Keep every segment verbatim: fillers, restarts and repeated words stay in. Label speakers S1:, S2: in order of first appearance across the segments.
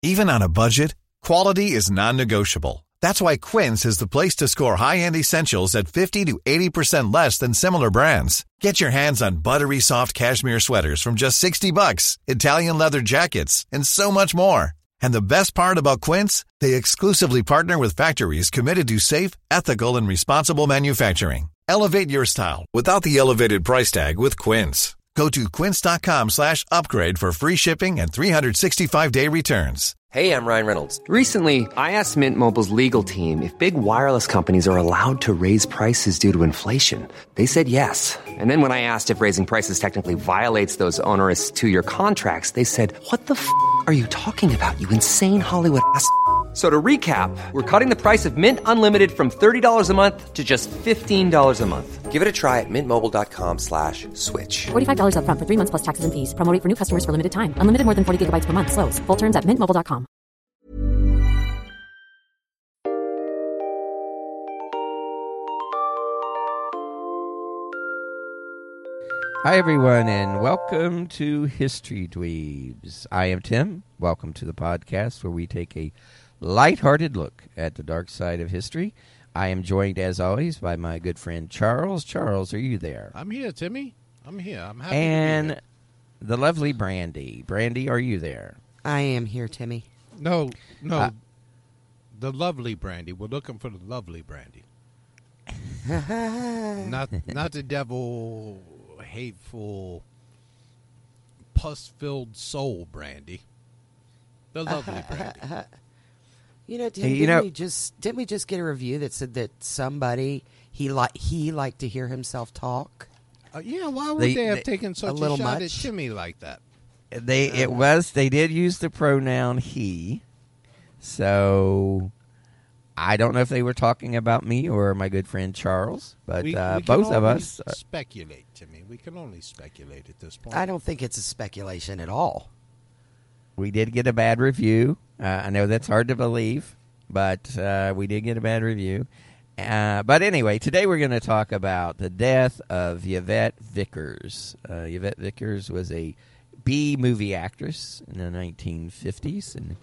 S1: Even on a budget, quality is non-negotiable. That's why Quince is the place to score high-end essentials at fifty to eighty percent less than similar brands. Get your hands on buttery soft cashmere sweaters from just sixty bucks, Italian leather jackets, and so much more. And the best part about Quince, they exclusively partner with factories committed to safe, ethical, and responsible manufacturing. Elevate your style without the elevated price tag with Quince. Go to quince.com slash upgrade for free shipping and three sixty-five day returns.
S2: Hey, I'm Ryan Reynolds. Recently, I asked Mint Mobile's legal team if big wireless companies are allowed to raise prices due to inflation. They said yes. And then when I asked if raising prices technically violates those onerous two-year contracts, they said, what the f*** are you talking about, you insane Hollywood ass f- So to recap, we're cutting the price of Mint Unlimited from thirty dollars a month to just fifteen dollars a month. Give it a try at mintmobile.com slash switch.
S3: forty-five dollars up front for three months plus taxes and fees. Promo rate for new customers for limited time. Unlimited more than forty gigabytes per month. Slows full terms at mint mobile dot com.
S4: Hi, everyone, and welcome to History Dweebs. I am Tim. Welcome to the podcast where we take a lighthearted look at the dark side of history. I am joined, as always, by my good friend Charles. Charles, are you there?
S5: I'm here, Timmy. I'm here. I'm happy
S4: and
S5: to be here.
S4: The lovely Brandy. Brandy, are you there?
S6: I am here, Timmy.
S5: No, no.
S4: Uh,
S5: the lovely Brandy. We're looking for the lovely Brandy. not, not the devil, hateful, pus-filled soul Brandy. The lovely Brandy.
S6: You know, Tim,
S4: Hey, you
S6: didn't
S4: know-
S6: we just didn't we just get a review that said that somebody he like he liked to hear himself talk?
S5: Uh, yeah, why would
S4: They-
S5: they, have
S4: they-
S5: taken such
S6: a
S5: a,
S6: little
S5: shot at
S6: much?
S5: Timmy like that?
S4: They it was they did use the pronoun he, so I don't know if they were talking about me or my good friend Charles, but
S5: we,
S4: uh,
S5: we can
S4: both of
S5: only
S4: us. Are,
S5: speculate, Timmy. We can only speculate at this point.
S6: I don't think it's a speculation at all.
S4: we did get a bad review. Uh, I know that's hard to believe, but uh, we did get a bad review. Uh, but anyway, today we're going to talk about the death of Yvette Vickers. Uh, Yvette Vickers was a B movie actress in the nineteen fifties, and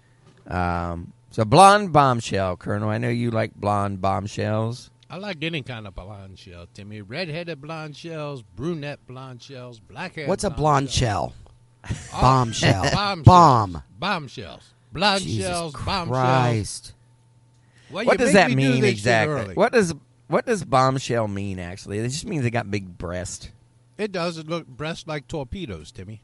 S4: um, so blonde bombshell. Colonel, I know you like blonde bombshells.
S5: I like any kind of blonde shell, Timmy. Red-headed blonde shells, brunette blonde shells, black-haired
S6: What's a
S5: blonde
S6: blonde
S5: shells.
S6: shell?
S5: Oh,
S6: Bombshell.
S5: bombshells.
S6: Bomb.
S5: Bombshells. Blonde
S6: Jesus
S5: shells, bombshells.
S6: Christ.
S5: Well,
S4: What
S5: you
S4: does
S5: made
S4: that
S5: me do
S4: mean
S5: this shit
S4: exactly?
S5: early.
S4: What does what does bombshell mean? Actually, it just means they got big breast.
S5: It does. It look breasts like torpedoes, Timmy.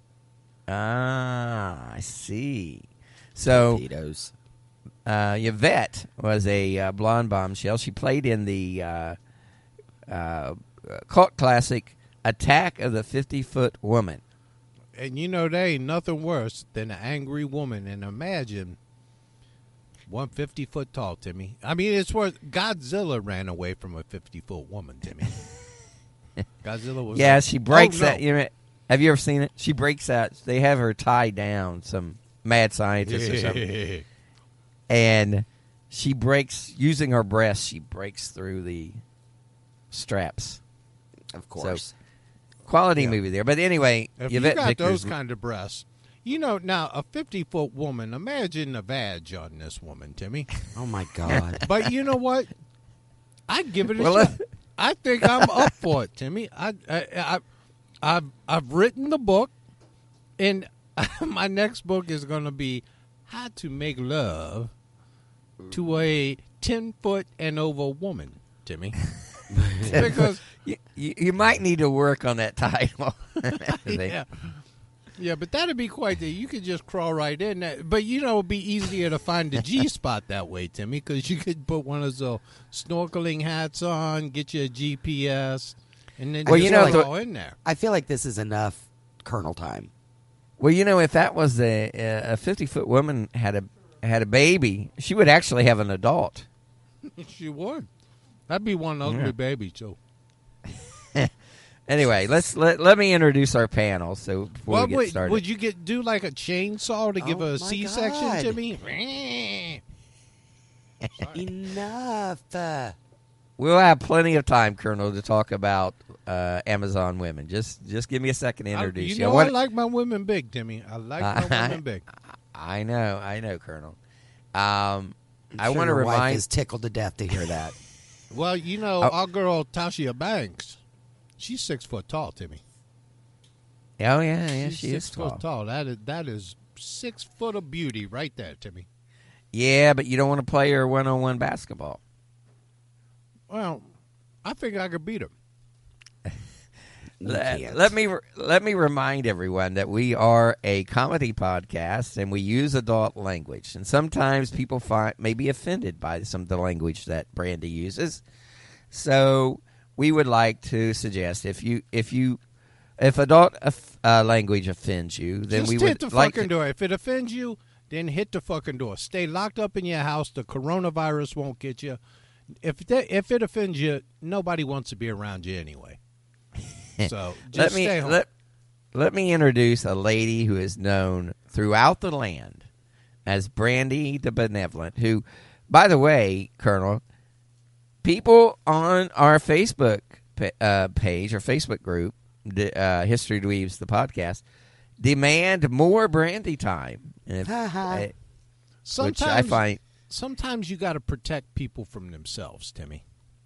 S4: Ah, I see. So
S6: Torpedoes.
S4: uh, Yvette was a uh, blonde bombshell. She played in the uh, uh, cult classic Attack of the fifty-Foot Woman.
S5: And you know, there ain't nothing worse than an angry woman. And imagine one fifty-foot tall, Timmy. I mean, it's worth. Godzilla ran away from a fifty-foot woman, Timmy. Godzilla was
S4: Yeah,
S5: like,
S4: she breaks
S5: oh, no.
S4: that. You know, have you ever seen it? She breaks out. They have her tie down, some mad scientist or something, and she breaks using her breast. She breaks through the straps.
S6: Of course.
S4: Quality
S5: Yeah.
S4: movie there. But anyway,
S5: If
S4: Yvette
S5: you got
S4: Vickers.
S5: those kind of breasts, you know, now a fifty-foot woman, imagine the vag on this woman, Timmy.
S6: Oh my God.
S5: But you know what? I'd give it a
S4: Well,
S5: shot. I think I'm up for it, Timmy. I, I, I, I've, I've written the book, and my next book is going to be How to Make Love to a ten-foot and over woman, Timmy. Because
S4: you, you, you might need to work on that title.
S5: yeah. Yeah, but that'd be quite the. You could just crawl right in. That, but you know, it'd be easier to find the G spot that way, Timmy, because you could put one of those snorkeling hats on, get your G P S, and then
S4: Well,
S5: just
S4: you know,
S5: go
S4: the-
S5: in there.
S6: I feel like this is enough Colonel time.
S4: Well, you know, if that was a a fifty-foot woman had a had a baby, she would actually have an adult.
S5: She would. That'd be one ugly
S4: Yeah.
S5: baby too.
S4: Anyway, let's let, let me introduce our panel. So before
S5: Well,
S4: we get
S5: wait,
S4: started,
S5: would you get do like a chainsaw to give
S6: Oh,
S5: a
S6: my
S5: C-section,
S6: God.
S5: Timmy?
S6: Enough. Uh,
S4: we'll have plenty of time, Colonel, to talk about uh, Amazon women. Just just give me a second to
S5: I,
S4: introduce
S5: you
S4: you.
S5: know,
S4: What-
S5: I like my women big, Timmy. I like my women big.
S4: I know, I know, Colonel. Um, I
S6: Sure
S4: want to
S6: your wife
S4: remind.
S6: is tickled to death to hear that.
S5: Well, you know,
S4: Oh.
S5: our girl Tasha Banks, she's six foot tall, Timmy.
S4: Oh yeah, yeah,
S5: she's
S4: she
S5: six
S4: is tall.
S5: foot tall. That is that is six foot of beauty right there, Timmy.
S4: Yeah, but you don't want to play her one-on-one basketball.
S5: Well, I think I could beat her.
S6: You
S4: Let,
S6: can't.
S4: let me let me remind everyone that we are a comedy podcast and we use adult language. And sometimes people find may be offended by some of the language that Brandy uses. So we would like to suggest if you if you if adult uh, language offends you, then
S5: Just
S4: we
S5: hit
S4: would
S5: the
S4: like
S5: fucking
S4: to,
S5: door. If it offends you, then hit the fucking door. Stay locked up in your house. The coronavirus won't get you. If that, if it offends you, nobody wants to be around you anyway. So just
S4: let me
S5: stay home.
S4: let let me introduce a lady who is known throughout the land as Brandy the Benevolent. Who, by the way, Colonel, people on our Facebook pa- uh, page or Facebook group, the, uh, History Dweebs, the podcast, demand more Brandy time. And if, uh, which
S5: sometimes
S4: I find.
S5: sometimes you got to protect people from themselves, Timmy.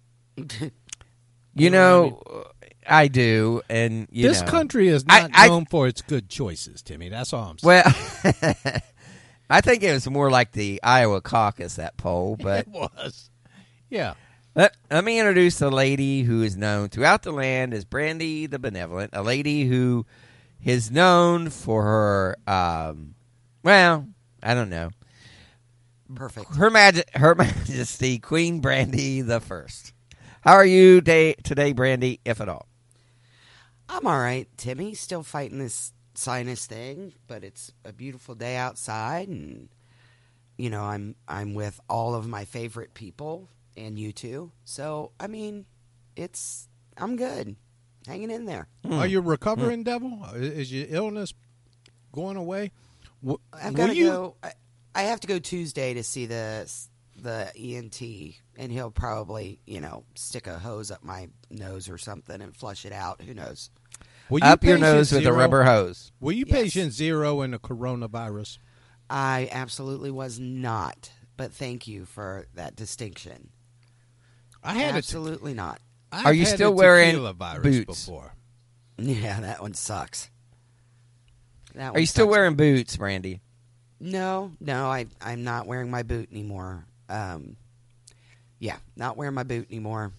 S4: You know, I do, and you
S5: this
S4: know.
S5: country is
S4: I-
S5: not
S4: I-
S5: known for its good choices, Timmy. That's all I'm saying.
S4: Well, I think it was more like the Iowa caucus, that poll. But
S5: It was. Yeah.
S4: let, let me introduce a lady who is known throughout the land as Brandy the Benevolent, a lady who is known for her, um, well, I don't know,
S6: Perfect.
S4: Her, Maj- Her Majesty Queen Brandy the First. How are you day, today, Brandy, if at all?
S6: I'm all right, Timmy. Still fighting this sinus thing, but it's a beautiful day outside, and you know I'm I'm with all of my favorite people and you two. So I mean, it's I'm good, hanging in there.
S5: Are you recovering, Devil? Is your illness going away? W-
S6: I've
S5: will
S6: got to
S5: you-
S6: go. I, I have to go Tuesday to see the the E N T, and he'll probably you know stick a hose up my nose or something and flush it out. Who knows?
S5: Will you
S4: Up your
S5: patient
S4: nose with a
S5: zero-
S4: rubber hose.
S5: Were you
S6: Yes.
S5: patient zero in the coronavirus?
S6: I absolutely was not, but thank you for that distinction.
S5: I had
S6: Absolutely not.
S5: a. I've
S4: Are you
S5: had
S4: still
S5: a
S4: wearing
S5: tequila virus
S4: boots?
S5: before?
S6: Yeah, that one sucks. That
S4: Are
S6: one
S4: you still
S6: sucks.
S4: wearing boots, Brandy?
S6: No, no, I I'm not wearing my boot anymore. Um, yeah, not wearing my boot anymore.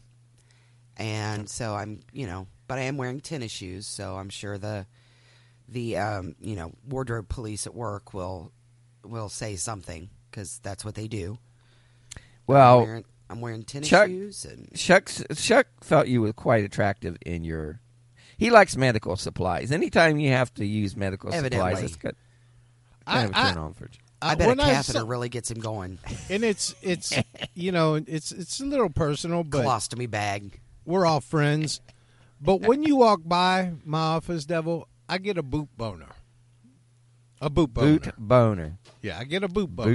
S6: And so I'm, you know, but I am wearing tennis shoes, so I'm sure the the um, you know, wardrobe police at work will will say something because that's what they do. I'm
S4: Well,
S6: wearing, I'm wearing tennis
S4: Chuck-
S6: shoes and
S4: Chuck, Chuck thought you were quite attractive in your. He likes medical supplies. Anytime you have to use medical supplies,
S6: Evidently.
S4: it's good.
S5: I,
S4: Kind of a
S5: I,
S4: turn on for you.
S6: I
S5: uh,
S6: bet a
S5: when I
S6: catheter
S5: saw-
S6: really gets him going.
S5: and it's it's you know it's it's a little personal, but
S6: Colostomy bag.
S5: we're all friends. But when you walk by my office, Devil, I get a boot boner. A boot boner.
S4: Boot boner.
S5: Yeah, I get a boot boner.
S4: Boot-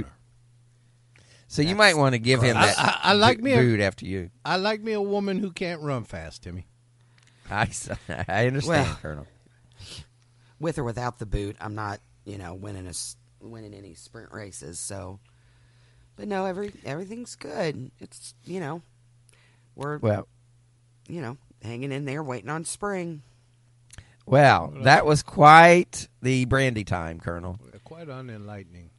S4: So you
S6: That's
S4: might want to give him
S5: gross.
S4: that
S5: I- I- I like
S4: bo-
S5: me a-
S4: boot after you.
S5: I like me a woman who can't run fast, Timmy.
S4: I, s- I understand,
S6: Well,
S4: Colonel.
S6: With or without the boot, I'm not, you know, winning a s- winning any sprint races. So, but no, every everything's good. It's you know, we're
S4: Well,
S6: you know hanging in there, waiting on spring.
S4: well, that was quite the Brandy time, Colonel.
S5: Quite unenlightening.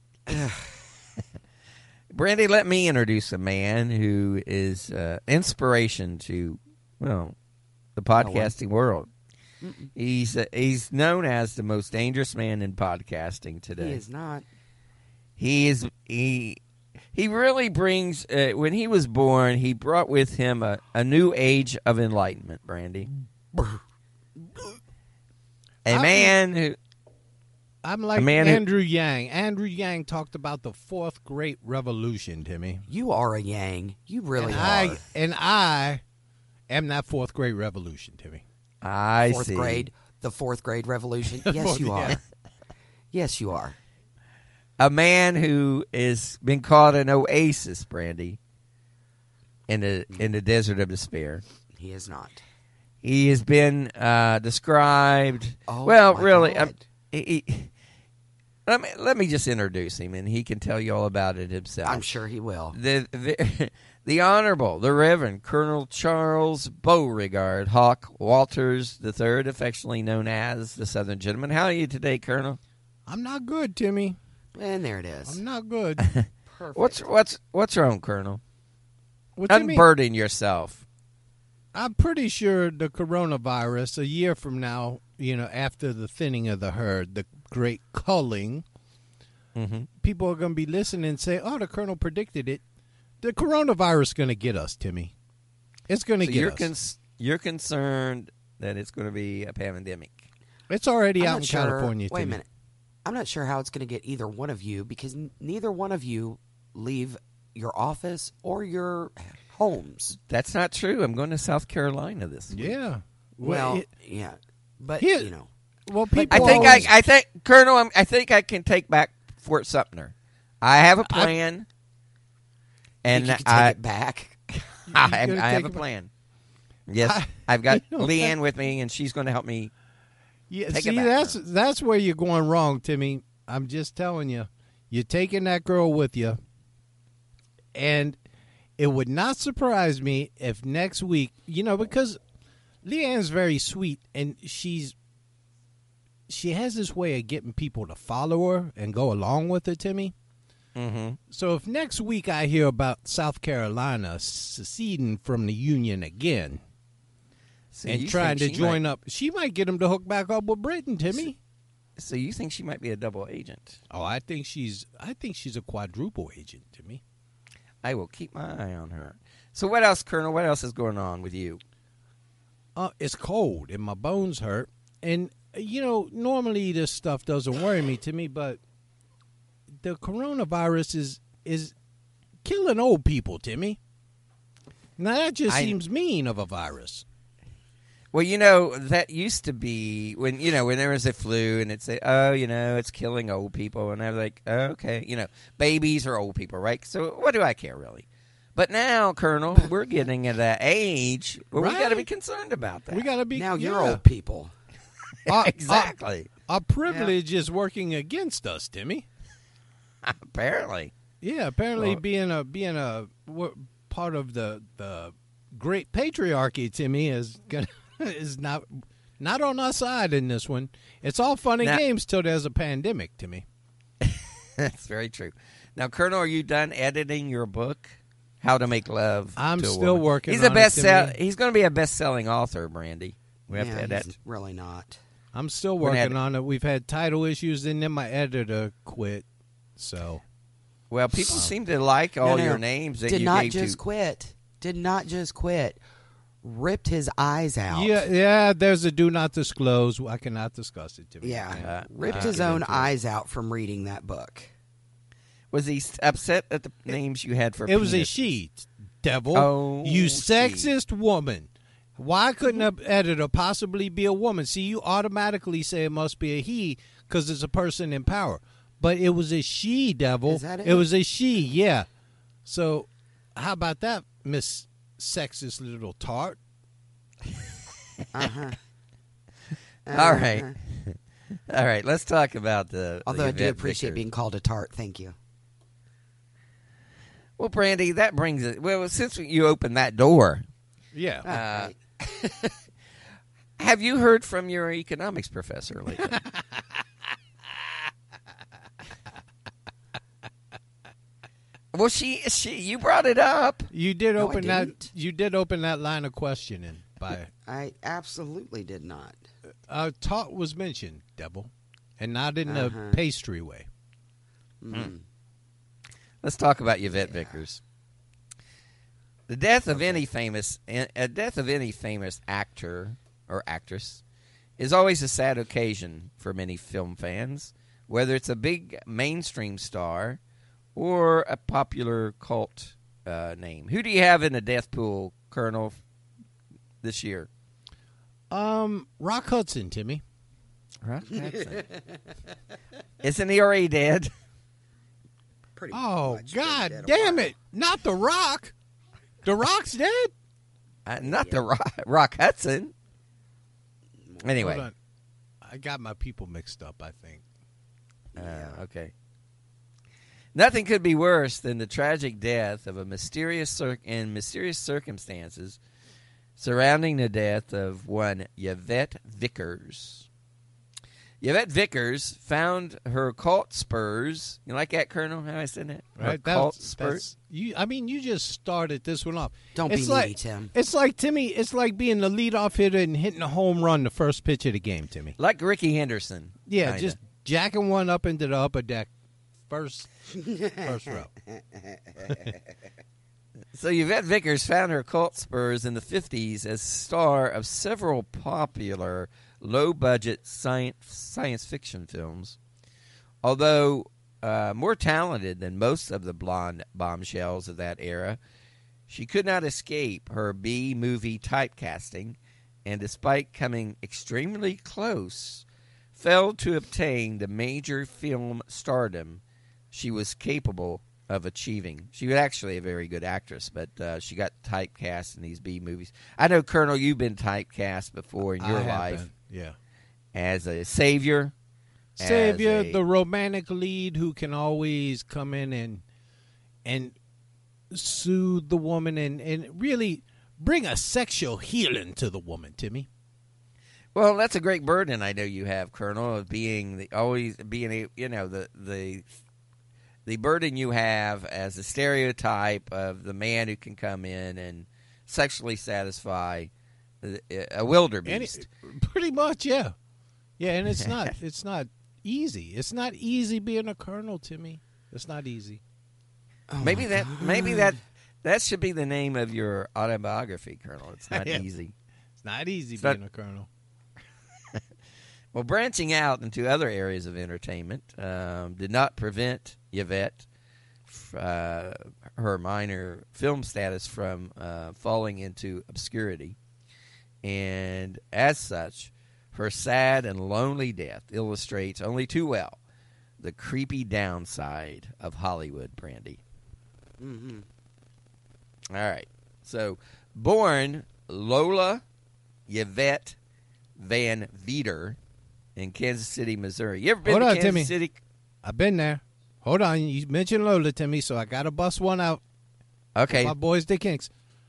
S4: Brandy, let me introduce a man who is uh, inspiration to, well, the podcasting world. He's uh, he's known as the most dangerous man in podcasting today.
S6: He is not.
S4: He is he he really brings. Uh, when he was born, he brought with him a, a new age of enlightenment. Brandy, a
S5: I-
S4: man who
S5: I'm like
S4: man who-
S5: Andrew Yang. Andrew Yang talked about the fourth great revolution, Timmy.
S6: You are a Yang. You really
S5: and
S6: are.
S5: I and I am that fourth great revolution, Timmy.
S4: I
S6: fourth
S4: see.
S6: grade, the fourth grade revolution. Yes, you
S5: Yeah.
S6: are. Yes, you are.
S4: A man who has been called an oasis, Brandy, in the in the desert of despair.
S6: He is not.
S4: He has been uh, described.
S6: Oh,
S4: well,
S6: my
S4: really,
S6: God.
S4: um, he, he- Let me, let me just introduce him, and he can tell you all about it himself.
S6: I'm sure he will.
S4: The the, the Honorable, the Reverend Colonel Charles Beauregard Hawk Walters the Third, affectionately known as the Southern Gentleman. How are you today, Colonel?
S5: I'm not good, Timmy.
S6: And there it is.
S5: I'm not good.
S6: Perfect.
S4: What's what's what's wrong, Colonel?
S5: Well, Timmy,
S4: Unburden yourself.
S5: I'm pretty sure the coronavirus, a year from now, you know, after the thinning of the herd, the great culling,
S4: Mm-hmm.
S5: people are going to be listening and say, oh, the Colonel predicted it. The coronavirus is going to get us, Timmy. It's going to
S4: So
S5: get
S4: you're
S5: us.
S4: cons- you're concerned that it's going to be a pandemic.
S5: It's already
S6: I'm
S5: out
S6: not
S5: in
S6: sure.
S5: California,
S6: Wait a
S5: Timmy.
S6: minute. I'm not sure how it's going to get either one of you because n- neither one of you leave your office or your homes.
S4: That's not true. I'm going to South Carolina this week.
S5: Yeah.
S6: Well,
S5: it-
S6: yeah, but
S5: Here-
S6: you know,
S5: well, people
S4: I think
S5: always,
S4: I, I think Colonel, I'm, I think I can take back Fort Sumter. I have a plan, and
S6: think you can
S4: I,
S6: take it back.
S4: I,
S5: You
S4: I
S5: gonna
S4: have
S5: take
S4: a
S5: it back?
S4: plan. Yes,
S5: I-
S4: I've got
S5: you know,
S4: Leanne with me, and she's going to help me.
S5: Yeah,
S4: Take it
S5: see,
S4: back,
S5: that's
S4: Colonel.
S5: that's where you're going wrong, Timmy. I'm just telling you. You're taking that girl with you, and it would not surprise me if next week, you know, because Leanne's very sweet, and she's she has this way of getting people to follow her and go along with her, Timmy.
S4: Mm-hmm.
S5: So if next week I hear about South Carolina seceding from the Union again
S4: So
S5: and
S4: you
S5: trying to
S4: think she
S5: join
S4: might-
S5: up, she might get them to hook back up with Britain, Timmy.
S4: So you think she might be a double agent?
S5: Oh, I think she's I think she's a quadruple agent to me.
S4: I will keep my eye on her. So what else, Colonel? What else is going on with you?
S5: Uh, it's cold and my bones hurt. And, uh, you know, normally this stuff doesn't worry me to me, but the coronavirus is is killing old people, Timmy. Now, that just
S4: I-
S5: seems mean of a virus.
S4: Well, you know, that used to be when, you know, when there was a flu and it'd say, oh, you know, it's killing old people. And I was like, oh, okay, you know, babies are old people, right? So what do I care, really? But now, Colonel, we're getting at that age where we got to be
S5: Right.
S4: concerned about that.
S5: We got to be
S6: now you're
S5: yeah.
S6: old people.
S5: Our-
S4: exactly.
S5: Our, our privilege is working against us, Timmy.
S4: Apparently.
S5: Yeah, apparently
S4: Well-
S5: being a being a what, part of the the great patriarchy, Timmy, is gonna is not not on our side in this one. It's all fun and
S4: Now-
S5: games till there's a pandemic, Timmy.
S4: That's very true. Now, Colonel, are you done editing your book, How to Make Love?
S5: I'm
S4: to a
S5: still
S4: Woman?
S5: working
S4: He's
S5: on
S4: a
S5: it,
S4: best sell.
S5: Timmy.
S4: He's going to be a best-selling author, Brandy. We have
S6: yeah,
S4: to edit.
S6: he's really not.
S5: I'm still
S4: We're gonna
S5: working
S4: have-
S5: on it. We've had title issues, and then my editor quit. So
S4: Well, people seem to like all
S6: No, no,
S4: your
S6: no.
S4: names that
S6: Did
S4: you
S6: not
S4: gave
S6: just
S4: to.
S6: quit. Did not just quit. Ripped his eyes out.
S5: yeah, yeah. There's a do not disclose. I cannot discuss it, Timmy.
S6: Yeah.
S4: Uh,
S6: Ripped
S4: uh,
S6: his
S4: get
S6: own
S4: into it.
S6: eyes out from reading that book.
S4: Was he s- upset at the names you had for?
S5: It was a
S4: penises?
S5: she, devil.
S4: Oh,
S5: you
S4: she.
S5: sexist woman. Why couldn't an editor possibly be a woman? See, you automatically say it must be a he because it's a person in power. But it was a she, devil.
S6: Is that
S5: It
S6: it? was
S5: was a she, yeah. So how about that, Miss Sexist Little Tart?
S6: Uh-huh.
S4: All right, all right. Let's talk about the.
S6: Although
S4: the
S6: I do
S4: Yvette
S6: appreciate
S4: Vickers.
S6: being called a tart. Thank you.
S4: Well, Brandy, that brings it. Well, since you opened that door,
S5: Yeah.
S4: Uh,
S6: Right.
S4: have you heard from your economics professor lately? Well, she she you brought it up.
S5: you did
S6: No, I
S5: open that
S6: didn't.
S5: you did open that line of questioning by
S6: I absolutely did not.
S5: uh tart was mentioned, devil. And not in
S6: Uh-huh.
S5: a pastry way.
S6: Mm.
S4: Let's talk about Yvette Vickers. The death of any famous a death of any famous actor or actress is always a sad occasion for many film fans, whether it's a big mainstream star or a popular cult uh, name. Who do you have in the death pool, Colonel, this year?
S5: Um, Rock Hudson, Timmy.
S4: Rock Hudson. Isn't he already dead?
S6: Pretty
S5: Oh,
S6: much been
S5: God
S6: dead a
S5: damn
S6: while.
S5: it. Not The Rock. The Rock's dead?
S4: Uh, not the Rock, Rock Hudson. Anyway,
S5: Hold on. I got my people mixed up, I think.
S6: Yeah.
S4: Uh, okay. Nothing could be worse than the tragic death of a mysterious cir- in mysterious circumstances surrounding the death of one Yvette Vickers. Yvette Vickers found her occult spurs. You like that, Colonel? How I said that? Her
S5: Right,
S4: occult
S5: that's,
S4: spurs.
S5: that's you. I mean, you just started this one off.
S6: Don't
S5: it's
S6: be
S5: like,
S6: needy, Tim.
S5: It's like Timmy. It's like being the leadoff hitter and hitting a home run the first pitch of the game, Timmy.
S4: Like Ricky Henderson.
S5: Yeah,
S4: kinda.
S5: just jacking one up into the upper deck, first first row.
S4: So Yvette Vickers found her cult spurs in the fifties as star of several popular low-budget science science fiction films. Although uh, more talented than most of the blonde bombshells of that era, she could not escape her B-movie typecasting, and despite coming extremely close, failed to obtain the major film stardom she was capable of achieving. She was actually a very good actress, but uh, she got typecast in these B movies. I know, Colonel, you've been typecast before in your
S5: I have
S4: life
S5: been, yeah.
S4: as a savior.
S5: Savior,
S4: as a-
S5: the romantic lead who can always come in and and soothe the woman and, and really bring a sexual healing to the woman, Timmy.
S4: Well, that's a great burden I know you have, Colonel, of being the, always being a, you know the the the burden you have as a stereotype of the man who can come in and sexually satisfy a wildebeest.
S5: And it, pretty much, yeah, yeah. And it's not it's not easy. It's not easy being a colonel, Timmy. It's not easy.
S6: Oh
S4: maybe
S6: my
S4: that
S6: God.
S4: maybe that that should be the name of your autobiography, Colonel. It's not
S5: Yeah.
S4: easy.
S5: It's not easy
S4: It's
S5: being
S4: not-
S5: a colonel.
S4: Well, branching out into other areas of entertainment um, did not prevent Yvette, uh, her minor film status, from uh, falling into obscurity. And as such, her sad and lonely death illustrates only too well the creepy downside of Hollywood, Brandy.
S6: Mm-hmm.
S4: All right. So, born Lola Yvette Van Veter in Kansas City, Missouri. You ever been
S5: Hold
S4: to
S5: on,
S4: Kansas
S5: Timmy.
S4: City?
S5: I've been there. Hold on. You mentioned Lola, Timmy, so I got to bust one out.
S4: Okay.
S5: My boys, the Kinks.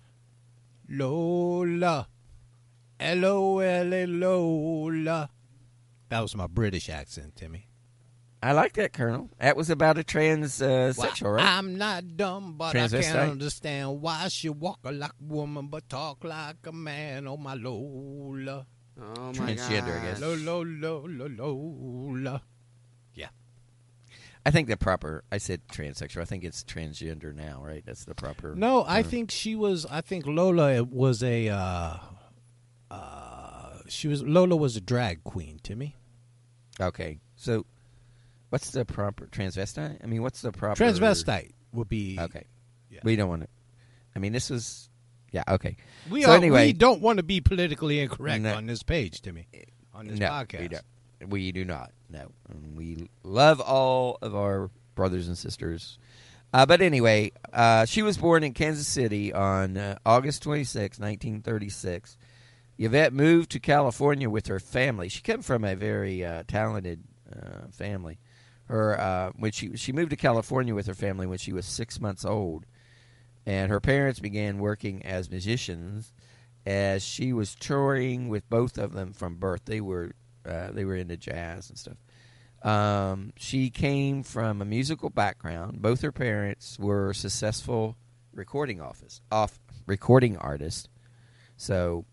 S5: Lola. L O L A Lola. That was my British accent, Timmy.
S4: I like that, Colonel. That was about a transsexual, uh,
S5: Why,
S4: right?
S5: I'm not dumb, but I
S4: Transvestite?
S5: can't understand why she walk like a woman but talk like a man. Oh, my Lola.
S6: Oh my
S4: Transgender, I
S6: God.
S4: guess.
S5: Lola, Lola, Lola. Yeah.
S4: I think the proper, I said transsexual. I think it's transgender now, right? That's the proper.
S5: No, I
S4: term.
S5: think she was, I think Lola was a, uh, uh, she was, Lola was a drag queen, Timmy.
S4: Okay. So, what's the proper transvestite? I mean, what's the proper
S5: Transvestite would be.
S4: Okay.
S5: Yeah.
S4: We don't want to. I mean, this was. Yeah. Okay.
S5: We,
S4: so
S5: are,
S4: anyway,
S5: we don't want to be politically incorrect
S4: No.
S5: on this page, Timmy, on this
S4: no,
S5: podcast.
S4: we don't. We do not. No, And we love all of our brothers and sisters. Uh, but anyway, uh, she was born in Kansas City on uh, August twenty-sixth, nineteen thirty-six. Yvette moved to California with her family. She came from a very uh, talented uh, family. Her uh, when she she moved to California with her family when she was six months old, and her parents began working as musicians as she was touring with both of them from birth. They were uh, they were into jazz and stuff. Um, she came from a musical background. Both her parents were successful recording office off recording artists. So,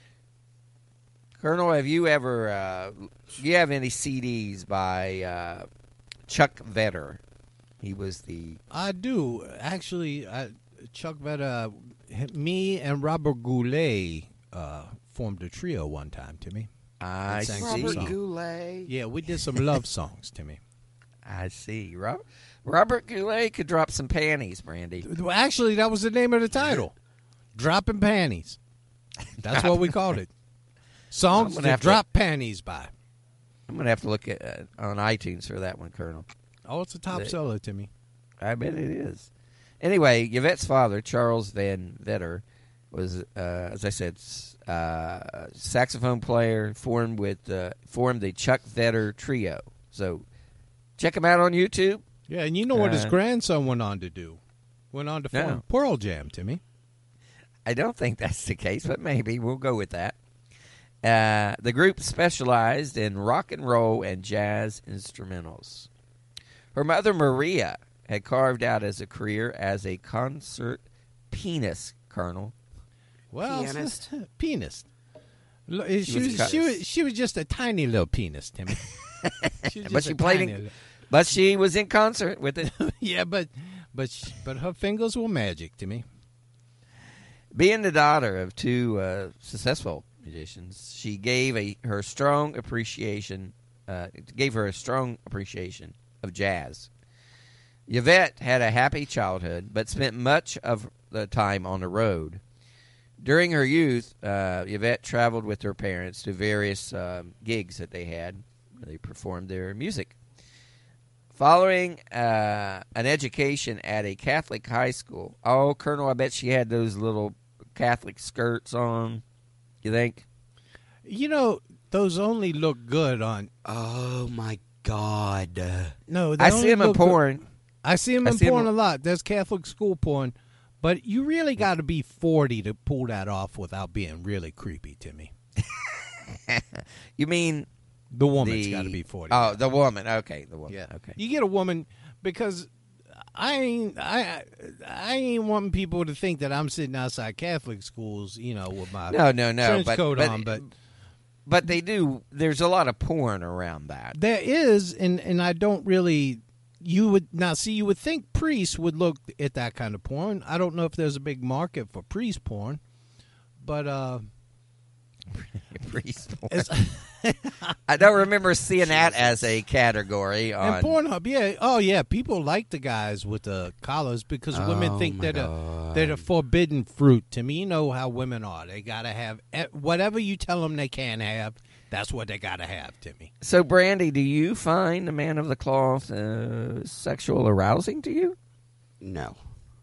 S4: Colonel, have you ever uh, do you have any C Ds by uh, Chuck Vetter? He was the
S5: I do. Actually, I, Chuck Vetter, me and Robert Goulet uh, formed a trio one time, Timmy.
S4: I
S5: sang some
S4: see.
S6: Robert
S5: song.
S6: Goulet.
S5: Yeah, we did some love songs, Timmy.
S4: I see. Rob, Robert Goulet could drop some panties, Brandy.
S5: Well, actually, that was the name of the title. Dropping Panties. That's what we called it. Songs
S4: I'm gonna
S5: to
S4: have to-
S5: drop panties by.
S4: I'm going to have to look at uh, on iTunes for that one, Colonel.
S5: Oh, it's a top
S4: They-
S5: seller, Timmy.
S4: I bet it is. Anyway, Yvette's father, Charles Van Vetter, was, uh, as I said, s- uh, saxophone player. Formed with uh, formed the Chuck Vetter Trio. So Check him out on YouTube.
S5: Yeah, and you know what his
S4: Uh,
S5: grandson went on to do? Went on to form
S4: No.
S5: Pearl Jam, Timmy.
S4: I don't think that's the case, but maybe we'll go with that. Uh, the group specialized in rock and roll and jazz instrumentals. Her mother, Maria, had carved out as a career as a concert pianist, Colonel.
S5: Well,
S6: Pianist.
S5: pianist. Lo- She,
S4: She was
S5: was,
S4: cut-
S5: she was she was just a tiny little pianist, Timmy. She was
S4: But
S5: just
S4: she
S5: a
S4: played
S5: tiny
S4: in,
S5: little-
S4: but she was in concert with it.
S5: yeah, but but sh- but her fingers were magic, Timmy.
S4: Being the daughter of two uh, successful musicians, she gave a her strong appreciation uh, gave her a strong appreciation of jazz. Yvette had a happy childhood, but spent much of the time on the road. During her youth, uh, Yvette traveled with her parents to various um, gigs that they had. Where they performed their music. Following uh, an education at a Catholic high school, oh, Colonel, I bet she had those little Catholic skirts on. You think?
S5: You know, those only look good on.
S6: Oh my God!
S5: No, they
S4: I
S5: only
S4: see them in
S5: look good-
S4: porn.
S5: I see them
S4: I
S5: in
S4: see 'em
S5: porn
S4: in-
S5: a lot. There's Catholic school porn, but you really got to be forty to pull that off without being really creepy, Timmy.
S4: You mean
S5: The woman's
S4: the-
S5: got to be forty.
S4: Oh, the woman. Okay, the woman.
S5: yeah.
S4: Okay.
S5: You get a woman because I ain't I I ain't wanting people to think that I'm sitting outside Catholic schools, you know, with my
S4: No, no, no.
S5: trench
S4: But,
S5: coat
S4: but,
S5: on, but
S4: but they do. There's a lot of porn around that.
S5: there is, and and I don't really. You would now see. You would think priests would look at that kind of porn. I don't know if there's a big market for priest porn, but uh,
S4: Priest porn.
S5: it's,
S4: I don't remember seeing that as a category on.
S5: and Pornhub, yeah, oh yeah, people like the guys with the collars because women
S6: Oh,
S5: think
S6: my
S5: they're the,
S6: God.
S5: they're the forbidden fruit. To me, you know how women are. They gotta have eh, whatever you tell them they can't have. That's what they gotta have, Timmy.
S4: So, Brandy, do you find the man of the cloth uh, sexual arousing to you?
S6: No.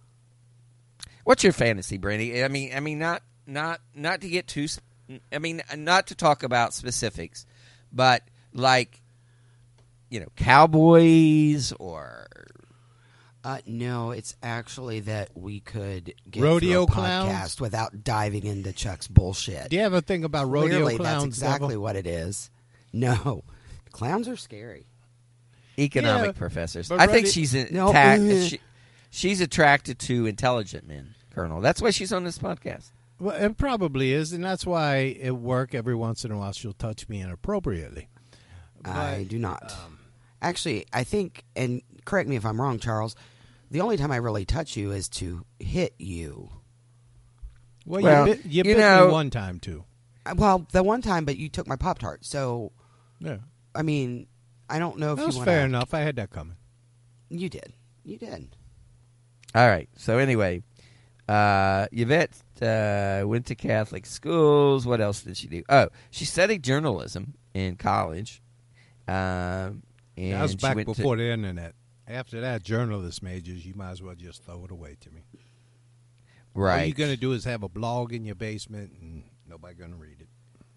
S4: What's your fantasy, Brandy? I mean, I mean, not not not to get too. sp- I mean, not to talk about specifics, but like, you know, cowboys or
S6: Uh, no, it's actually that we could get
S5: Rodeo
S6: through a
S5: clowns?
S6: podcast without diving into Chuck's bullshit.
S5: Do you ever think about rodeo
S6: Clearly,
S5: clowns?
S6: that's exactly
S5: Devil?
S6: what it is. No, clowns are scary.
S4: economic
S5: Yeah,
S4: professors.
S5: but
S4: I think
S5: Brandy-
S4: she's in,
S6: No.
S4: ta- she, she's attracted to intelligent men, Colonel. That's why she's on this podcast.
S5: Well, it probably is, and that's why at work every once in a while she'll touch me inappropriately.
S6: I
S5: But,
S6: do not.
S5: um,
S6: Actually, I think, and correct me if I'm wrong, Charles, the only time I really touch you is to hit you.
S5: Well,
S4: Well,
S5: you bit, you
S4: you
S5: bit
S4: know-
S5: me one time too.
S6: Uh, Well, the one time, but you took my Pop Tart. So,
S5: Yeah,
S6: I mean, I don't know if
S5: that
S6: you
S5: was
S6: want
S5: fair enough. I had that coming.
S6: You did. You did.
S4: All right. So anyway, uh, Yvette uh, went to Catholic schools. What else did she do? Oh, she studied journalism in college. Um, and
S5: that was
S4: she
S5: back
S4: went to-
S5: before the internet. After that, journalist majors, you might as well just throw it away to me.
S4: right.
S5: All you're gonna do is have a blog in your basement, and nobody gonna read it.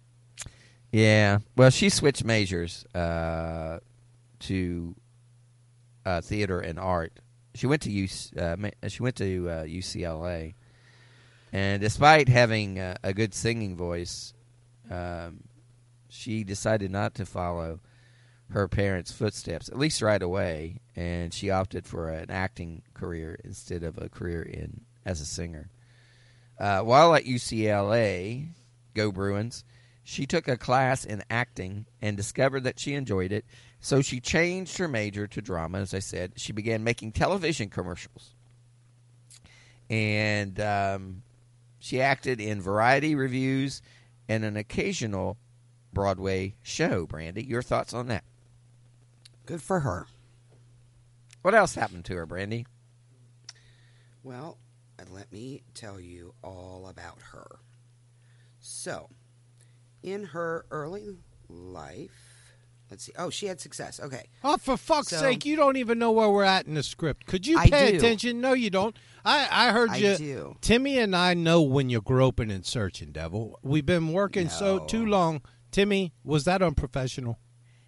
S4: Yeah. Well, she switched majors uh, to uh, theater and art. She went to U C, uh, ma- she went to uh, U C L A, and despite having uh, a good singing voice, um, she decided not to follow her parents' footsteps, at least right away, and she opted for an acting career instead of a career in as a singer. Uh, while at U C L A, go Bruins, she took a class in acting and discovered that she enjoyed it, so she changed her major to drama, as I said. She began making television commercials. And um, she acted in variety reviews and an occasional Broadway show, Brandy. Your thoughts on that?
S6: Good for her.
S4: What else happened to her, Brandy?
S6: Well, let me tell you all about her. So, in her early life, let's see. Oh, she had success. Okay.
S5: Oh, for fuck's
S6: So-
S5: sake, you don't even know where we're at in the script. Could you
S6: I
S5: pay
S6: do.
S5: attention? No, you don't. I, I heard
S6: I
S5: you.
S6: do.
S5: Timmy and I know when you're groping and searching, Devil. We've been working so
S6: No.
S5: too long. Timmy, was that unprofessional?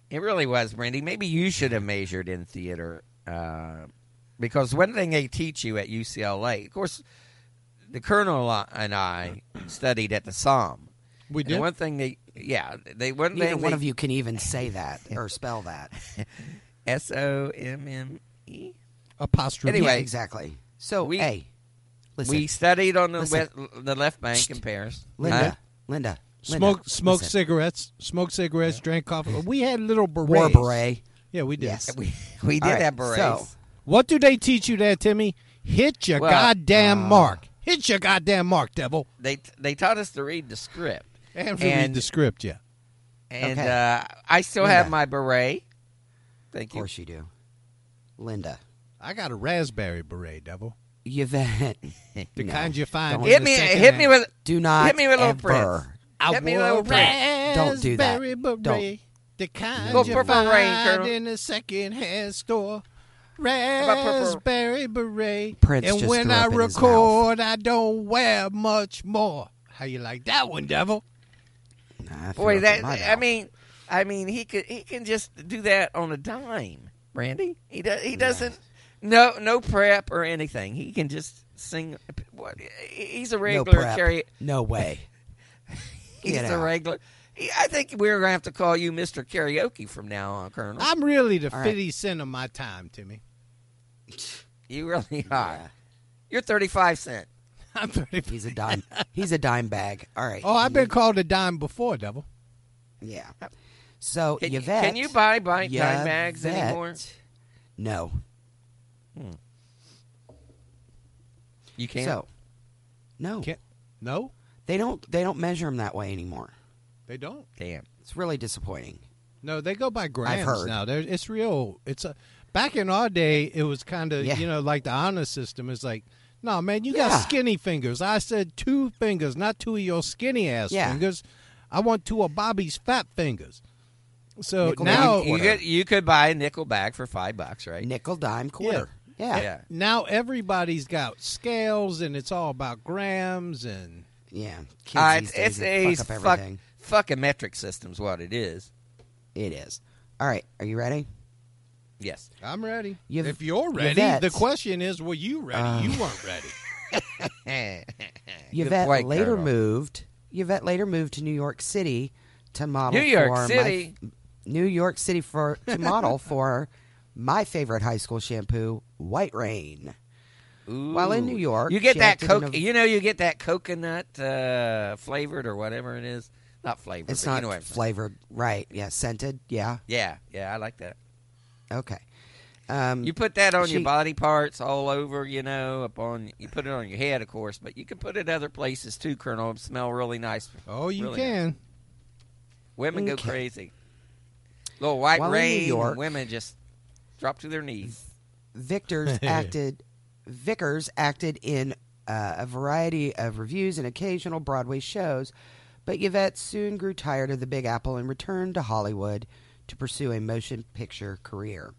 S4: It really was, Brandy. Maybe you should have majored in theater, uh, because one thing they teach you at U C L A, of course, the Colonel and I studied at the S O M.
S5: We did.
S4: And one thing they, yeah, they one
S6: Neither
S4: thing
S6: one
S4: they,
S6: of you can even say that or spell that.
S4: S O M M E.
S5: Apostrophe.
S4: Anyway,
S6: Yeah, exactly. So,
S4: we-
S6: hey, listen,
S4: We studied on the
S6: Listen.
S4: west, the left bank in Paris.
S6: Linda,
S4: Huh?
S6: Linda,
S5: Smoke,
S6: Linda,
S5: smoke
S6: listen.
S5: cigarettes, smoke cigarettes, drank coffee. We had little berets.
S6: War beret.
S5: Yeah, we did.
S6: Yes.
S4: We we did
S6: All right,
S4: have berets.
S6: so-
S5: What do they teach you there, Timmy? Hit your
S4: Well,
S5: goddamn
S6: uh,
S5: mark. Hit your goddamn mark, devil.
S4: they they taught us to read the script,
S5: And to read
S4: And-
S5: the script, yeah.
S4: and
S6: Okay.
S4: uh, I still
S6: Linda.
S4: have my beret. Thank
S6: Of
S4: you.
S6: course you do. Linda,
S5: I got a raspberry beret, devil.
S6: Yvette,
S5: The
S6: no,
S5: kind you find.
S6: don't.
S5: in
S4: Hit
S5: the
S4: me,
S5: second
S4: hit me
S5: hand.
S4: with,
S6: do not
S4: hit me with a little
S6: ever.
S4: Prince.
S5: I
S4: Hit me with a
S5: wore
S4: little Prince.
S6: Don't do that.
S5: raspberry beret,
S6: Don't.
S5: The kind
S4: Go
S5: you
S4: Purple
S5: find
S4: Rain, Colonel.
S5: in a second-hand store.
S4: about Purple-
S5: Raspberry beret.
S6: Prince
S5: and
S6: just
S5: when
S6: threw
S5: I
S6: up in his
S5: record, I don't wear much more. How you like that one, devil?
S6: Nah, I threw
S4: Boy,
S6: up
S4: that
S6: in my
S4: I
S6: mouth.
S4: mean, I mean, he could he can just do that on a dime, Randy. He does. He doesn't. No, no prep or anything. He can just sing. What? He's a
S6: no
S4: regular
S6: prep.
S4: carry.
S6: No way.
S4: He's
S6: Get
S4: a
S6: out.
S4: regular. he- I think we're going to have to call you Mister Karaoke from now on, Colonel.
S5: I'm really the
S6: All right.
S5: fifty cent of my time, Timmy.
S4: You really are.
S6: Yeah.
S4: You're thirty-five cent.
S5: I'm thirty.
S6: He's a dime. He's a dime bag. All right.
S5: Oh, I've been called a dime before, devil.
S6: Yeah. So
S4: Can, you,
S6: Yvette,
S4: can you buy buy dime
S6: Yvette-
S4: bags anymore?
S6: No.
S4: You can't.
S6: So, no,
S5: Can't. No,
S6: they don't. They don't measure them that way anymore.
S5: they don't.
S4: Damn.
S6: It's really disappointing.
S5: No, they go by grams
S6: heard.
S5: now. They're, it's real. It's a. Back in our day, it was kind of
S6: Yeah.
S5: you know like the honor system. It's like, no man, you
S6: Yeah.
S5: got skinny fingers. I said two fingers, not two of your skinny ass
S6: Yeah.
S5: fingers. I want two of Bobby's fat fingers. So
S6: Nickel
S5: now,
S6: dime
S4: You
S6: quarter.
S4: could you could buy a nickel bag for five bucks, right?
S6: Nickel, dime, quarter. Yeah. Yeah.
S4: Yeah.
S5: now everybody's got scales, and it's all about grams and.
S6: Kids
S4: Uh,
S6: these
S4: it's
S6: days,
S4: it's
S6: they
S4: a
S6: fuck up
S4: fuck,
S6: everything.
S4: fucking metric system's what it is.
S6: It is. All right. Are you ready?
S4: Yes.
S5: I'm ready.
S6: Yv-
S5: if you're ready,
S6: Yvette.
S5: the question is, were you ready?
S6: Uh,
S5: you weren't ready.
S4: Good
S6: Yvette
S4: point,
S6: later
S4: Colonel.
S6: moved. Yvette later moved to New York City to model
S4: New York
S6: for
S4: City.
S6: My, New York City for to model for my favorite high school shampoo, White Rain. While in
S4: Ooh.
S6: New York,
S4: you get
S6: she
S4: that
S6: acted in
S4: coke.
S6: a-
S4: You know, you get that coconut uh, flavored or whatever it is. Not flavored.
S6: It's
S4: but
S6: not
S4: you know what I'm saying.
S6: flavored, right? Yeah, scented. Yeah.
S4: Yeah, yeah, I like that.
S6: Okay. Um,
S4: You put that on
S6: she-
S4: your body parts all over, you know, upon you put it on your head, of course, but you can put it other places too, Colonel. It smell really nice.
S5: Oh, you
S4: Really
S5: can.
S4: Women go
S6: Okay.
S4: crazy. Little white
S6: While in New
S4: rain,
S6: York-
S4: women just drop to their knees.
S6: Victor's acted. Vickers acted in uh, a variety of reviews and occasional Broadway shows, but Yvette soon grew tired of the Big Apple and returned to Hollywood to pursue a motion picture career.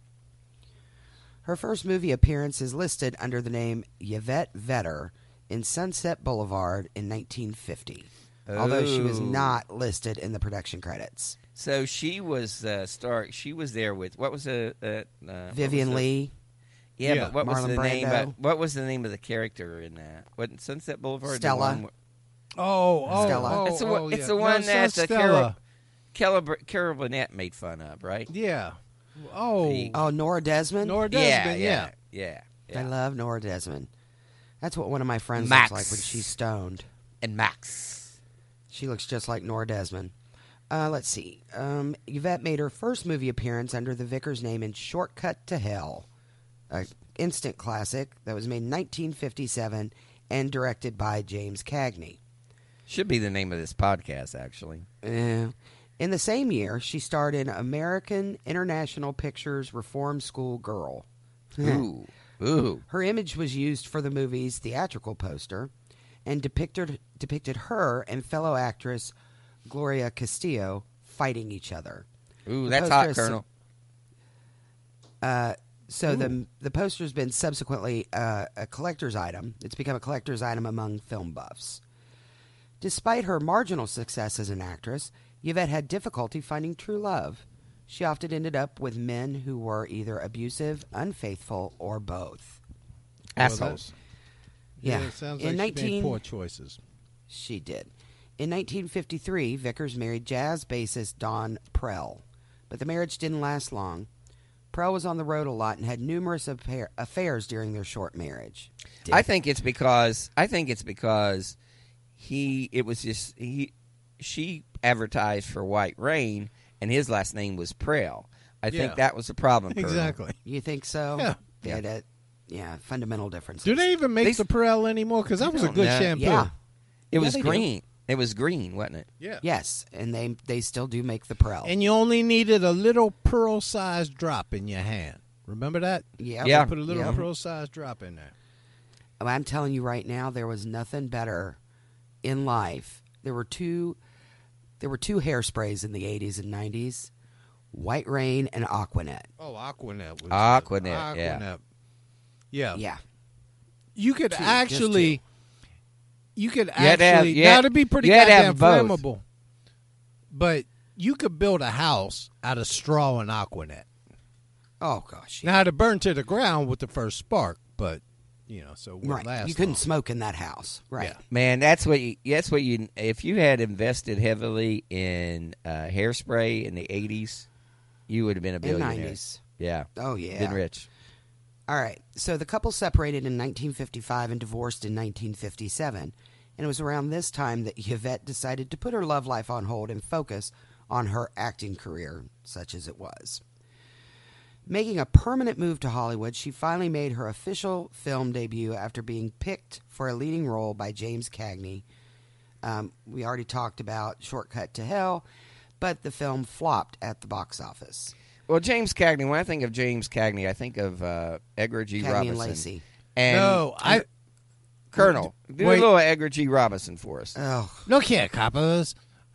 S6: Her first movie appearance is listed under the name Yvette Vedder in Sunset Boulevard in nineteen fifty, although she was
S4: Oh.
S6: not listed in the production credits.
S4: So she was uh, star. She was there with what was the uh, uh, what
S6: Vivian
S4: was the-
S6: Lee,
S4: Yeah,
S5: Yeah.
S4: but what was
S6: Marlon
S4: the name?
S6: Brando.
S4: Of, what was the name of the character in that? Wasn't Sunset Boulevard? the
S6: Stella.
S4: one where-
S5: Oh, oh,
S6: Stella.
S5: oh,
S4: It's the one-
S5: oh,
S4: it's
S5: yeah.
S4: the
S5: No,
S4: one
S5: it's
S4: that
S5: not
S4: the
S5: Stella.
S4: Carol, Carol, Carol Burnett made fun of, right?
S5: Yeah. Oh,
S4: The-
S6: oh Nora Desmond.
S5: Nora
S4: yeah,
S5: Desmond.
S4: yeah, yeah,
S6: I
S4: yeah.
S6: love Nora Desmond. That's what one of my friends
S4: Max.
S6: looks like when she's stoned.
S4: And Max.
S6: She looks just like Nora Desmond. Uh, let's see. Um, Yvette made her first movie appearance under the Vickers name in Shortcut to Hell, an instant classic that was made in nineteen fifty-seven and directed by James Cagney.
S4: Should be the name of this podcast, actually.
S6: Uh, in the same year, she starred in American International Pictures Reform School Girl.
S4: Ooh, ooh.
S6: Her image was used for the movie's theatrical poster and depicted depicted her and fellow actress Gloria Castillo fighting each other.
S4: Ooh,
S6: The
S4: that's
S6: poster
S4: hot,
S6: is-
S4: Colonel.
S6: Uh, so the the poster's been subsequently uh, a collector's item. It's become a collector's item among film buffs. Despite her marginal success as an actress, Yvette had difficulty finding true love. She often ended up with men who were either abusive, unfaithful, or both.
S4: Assholes.
S5: Yeah,
S6: Yeah.
S5: it sounds
S6: In
S5: like she made
S6: nineteen
S5: poor choices.
S6: She did. In nineteen fifty-three, Vickers married jazz bassist Don Prell, but the marriage didn't last long. Prell was on the road a lot and had numerous affair- affairs during their short marriage. Did-
S4: I think it's because I think it's because he it was just he she advertised for White Rain and his last name was Prell. I
S5: Yeah.
S4: think that was the problem. Colonel.
S5: Exactly.
S6: You think so?
S5: Yeah.
S6: Yeah. That, yeah, fundamental differences.
S5: Do they even make
S4: They-
S5: the Perel anymore? Because that was a
S4: don't
S5: good
S4: know.
S5: shampoo.
S6: Yeah.
S4: It
S6: Yeah,
S4: was
S6: they do.
S4: green. It was green, wasn't it?
S5: Yeah.
S6: Yes, and they they still do make the Prell.
S5: And you only needed a little pearl-sized drop in your hand. Remember that?
S6: Yep.
S4: Yeah.
S5: Put a little
S6: Yep.
S5: pearl-sized drop in there.
S6: I'm telling you right now, there was nothing better in life. There were two, there were two hairsprays in the eighties and nineties: White Rain and Aquanet.
S5: Oh, Aquanet. Was
S4: Aquanet, yeah.
S5: Aquanet. Yeah.
S6: Yeah,
S5: You could
S6: Two, just
S5: actually, you could
S4: had to have-
S5: actually,
S4: you had-
S5: now it'd be pretty
S4: you had to
S5: goddamn
S4: have both.
S5: flammable. But you could build a house out of straw and Aquanet.
S6: Oh gosh, yeah.
S5: Now it'd burn to the ground with the first spark, but you know, so it wouldn't
S6: right.
S5: last
S6: You couldn't
S5: long.
S6: smoke in that house, right?
S5: Yeah.
S4: Man, that's what you. That's what you. If you had invested heavily in uh, hairspray in the eighties, you would have been a
S6: In
S4: billionaire.
S6: nineties.
S4: Yeah,
S6: Oh yeah.
S4: been rich.
S6: All right. So the couple separated in nineteen fifty-five and divorced in nineteen fifty-seven. And it was around this time that Yvette decided to put her love life on hold and focus on her acting career, such as it was. Making a permanent move to Hollywood, she finally made her official film debut after being picked for a leading role by James Cagney. Um, we already talked about Shortcut to Hell, but the film flopped at the box office.
S4: Well, James Cagney. When I think of James Cagney, I think of uh, Edgar G.
S6: Cagney
S4: Robinson.
S6: and Lacey.
S4: And
S5: No, I
S4: Colonel, do
S5: Wait.
S4: a little Edgar G. Robinson for us.
S6: Oh,
S5: look here, coppers.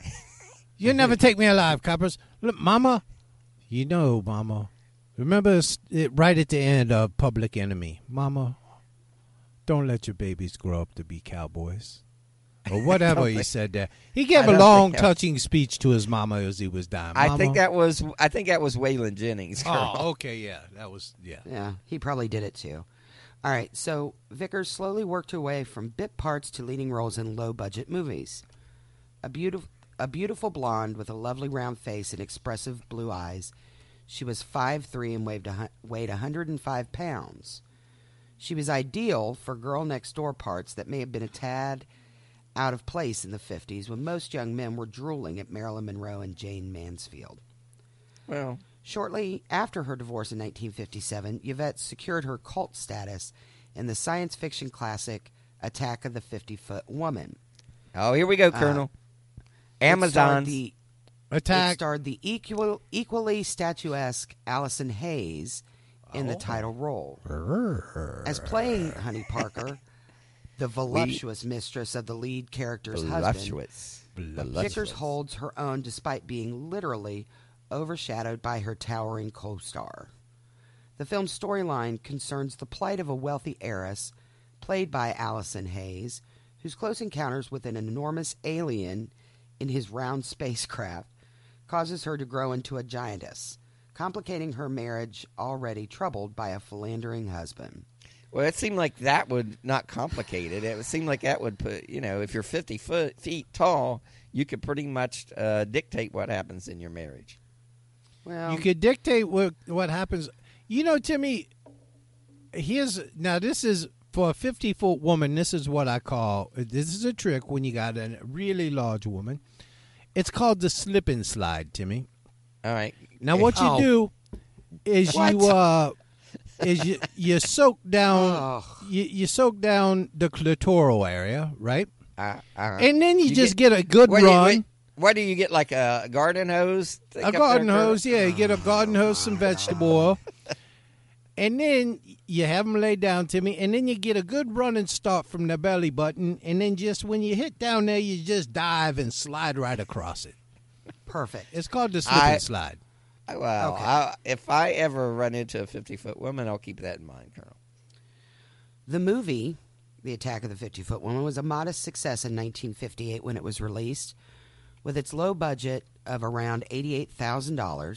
S5: You never take me alive, coppers. Look, Mama, you know, Mama. Remember s- it right at the end of Public Enemy, Mama. Don't let your babies grow up to be cowboys, or whatever he said there. He gave
S4: I
S5: a
S4: don't
S5: long,
S4: think that-
S5: touching speech to his mama as he was dying.
S4: I
S5: Mama.
S4: think that was. I think that was Waylon Jennings. Colonel.
S5: Oh, okay, yeah, that was yeah.
S6: yeah, he probably did it too. All right, so Vickers slowly worked her way from bit parts to leading roles in low-budget movies. A beautiful, a beautiful blonde with a lovely round face and expressive blue eyes, she was five foot three and weighed, a, hun- weighed one hundred five pounds. She was ideal for girl-next-door parts that may have been a tad out of place in the fifties when most young men were drooling at Marilyn Monroe and Jane Mansfield.
S4: Well,
S6: Shortly after her divorce in nineteen fifty-seven, Yvette secured her cult status in the science fiction classic Attack of the fifty-Foot Woman.
S4: oh, here we go, Colonel.
S6: It starred
S4: Amazon's.
S6: the, it
S5: Attack.
S6: starred the equal, equally statuesque Allison Hayes in the title role. As playing Honey Parker, the voluptuous mistress of the lead character's husband,
S4: Voluptuous.
S6: Vickers
S4: Voluptuous.
S6: holds her own despite being literally overshadowed by her towering co-star. The film's storyline concerns the plight of a wealthy heiress, played by Allison Hayes, whose close encounters with an enormous alien in his round spacecraft causes her to grow into a giantess, complicating her marriage already troubled by a philandering husband.
S4: Well, it seemed like that would not complicate it. It would seem like that would put, you know, if you're fifty foot, feet tall, you could pretty much uh, dictate what happens in your marriage.
S6: Well,
S5: You could dictate what what happens. You know, Timmy. Here's now. This is for a fifty foot woman. This is what I call. This is a trick when you got a really large woman. It's called the slip and slide, Timmy.
S4: All right.
S5: Now, what you
S6: Oh.
S5: do is
S6: What?
S5: you uh is you you soak down
S6: Oh.
S5: you, you soak down the clitoral area, right?
S4: Uh, uh,
S5: And then you,
S4: You
S5: just
S4: get-
S5: get, a good
S4: what do you-
S5: run.
S4: wait, what do you get, like a garden hose? thing
S5: A
S4: up
S5: garden
S4: there, Colonel?
S5: hose, yeah. You get a garden hose, some vegetable oil. And then you have them lay down, Timmy, and then you get a good running start from the belly button, and then just when you hit down there, you just dive and slide right across it.
S6: perfect.
S5: It's called the slip
S4: I-
S5: and slide.
S4: Well,
S6: Okay.
S4: I, if I ever run into a fifty foot woman, I'll keep that in mind, Colonel.
S6: The movie, The Attack of the fifty-Foot Woman, was a modest success in nineteen fifty-eight when it was released. With its low budget of around eighty-eight thousand dollars,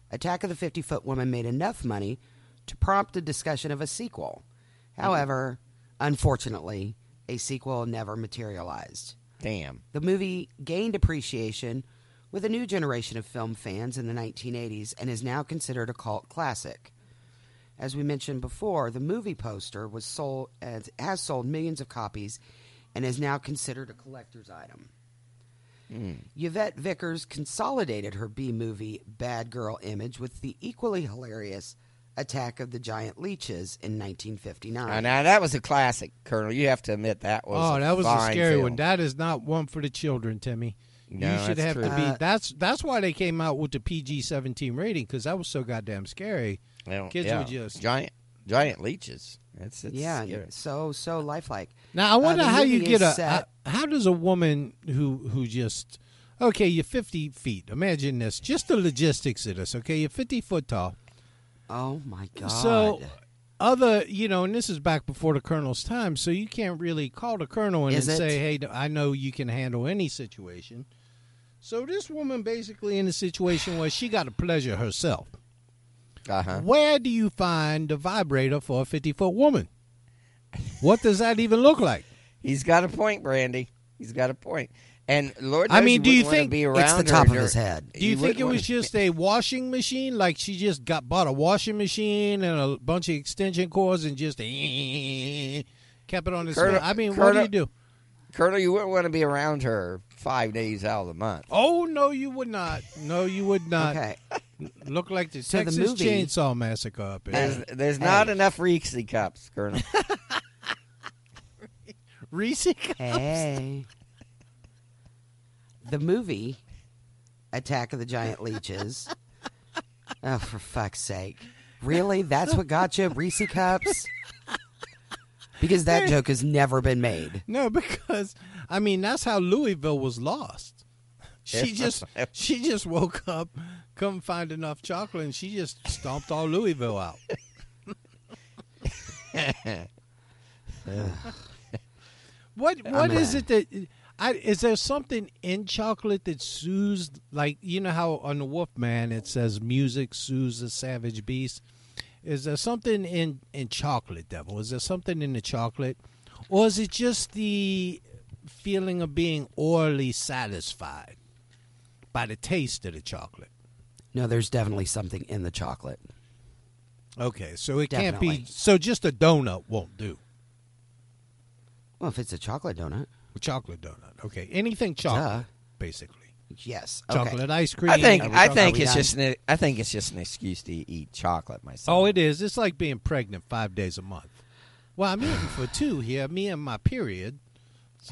S6: Attack of the fifty-Foot Woman made enough money to prompt a discussion of a sequel. However, unfortunately, a sequel never materialized.
S4: Damn.
S6: The movie gained appreciation with a new generation of film fans in the nineteen eighties and is now considered a cult classic. As we mentioned before, the movie poster was sold as, has sold millions of copies and is now considered a collector's item. Mm. Yvette Vickers consolidated her B-movie bad girl image with the equally hilarious Attack of the Giant Leeches in nineteen fifty-nine.
S4: Uh, now, that was a classic, Colonel. You have to admit that was
S5: Oh,
S4: a
S5: that was a
S4: fine
S5: scary
S4: film.
S5: one. That is not one for the children, Timmy.
S4: No,
S5: you should
S4: that's
S5: have
S4: true.
S5: to be.
S6: Uh,
S5: that's that's why they came out with the P G seventeen rating, because that was so goddamn scary.
S4: Well,
S5: Kids
S4: yeah.
S5: would just
S4: giant giant leeches. It's, it's
S6: yeah,
S4: scary.
S6: so so lifelike.
S5: Now I wonder
S6: Uh, the
S5: how you
S6: movie
S5: get
S6: is
S5: a.
S6: set-
S5: How, how does a woman who who just okay, you're fifty feet. Imagine this, just the logistics of this. Okay, you're fifty foot tall.
S6: Oh my God!
S5: So other, you know, and this is back before the colonel's time, so you can't really call the colonel in
S6: Is
S5: and
S6: it?
S5: say, "Hey, I know you can handle any situation." So this woman basically in a situation where she got to pleasure herself.
S4: Uh-huh.
S5: Where do you find the vibrator for a fifty foot woman? What does that even look like?
S4: He's got a point, Brandy. He's got a point. And Lord knows
S5: I mean, do you
S4: wouldn't wanna
S5: think
S4: be
S6: it's
S4: around
S6: the top
S4: her
S6: of his
S4: dur-
S6: head?
S5: Do you, think
S4: wouldn't
S5: it
S4: wanna-
S5: was just a washing machine? Like she just got bought a washing machine and a bunch of extension cords and just eh, kept it on his
S4: Colonel-
S5: I mean, what do
S4: Colonel-
S5: you do?
S4: Colonel, you wouldn't want to be around her five days out of the month.
S5: Oh, no, you would not. No, you would not.
S6: Okay,
S5: Look like the
S6: So the
S5: Texas
S6: movie-
S5: Chainsaw Massacre up
S4: There's,
S5: there.
S4: there's not enough Reese's cups, Colonel.
S5: Reese?
S6: hey, the movie Attack of the Giant Leeches. Oh, for fuck's sake! Really? That's what got you, Reese cups? Because that joke has never been made.
S5: No, because, I mean, that's how Louisville was lost. She just she just woke up, couldn't find enough chocolate, and she just stomped all Louisville out. What what
S6: I'm
S5: is
S6: a-
S5: it that I, is there something in chocolate that soothes, like, you know how on the Wolfman it says music soothes the savage beast? Is there something in, in chocolate, Devil? Is there something in the chocolate? Or is it just the feeling of being orally satisfied by the taste of the chocolate?
S6: No, there's definitely something in the chocolate.
S5: Okay, so it can't be,
S6: Definitely.
S5: so just a donut won't do.
S6: Well, if it's a chocolate donut,
S5: A chocolate donut. Okay, anything chocolate,
S6: Duh.
S5: basically.
S6: yes. Okay.
S5: Chocolate ice cream.
S4: I think
S6: Are we
S4: I
S6: talking-
S4: think
S6: are we
S4: it's
S6: done?
S4: just an, I think it's just an excuse to eat chocolate myself.
S5: Oh, it is. It's like being pregnant five days a month. Well, I'm eating for two here, me and my period. So,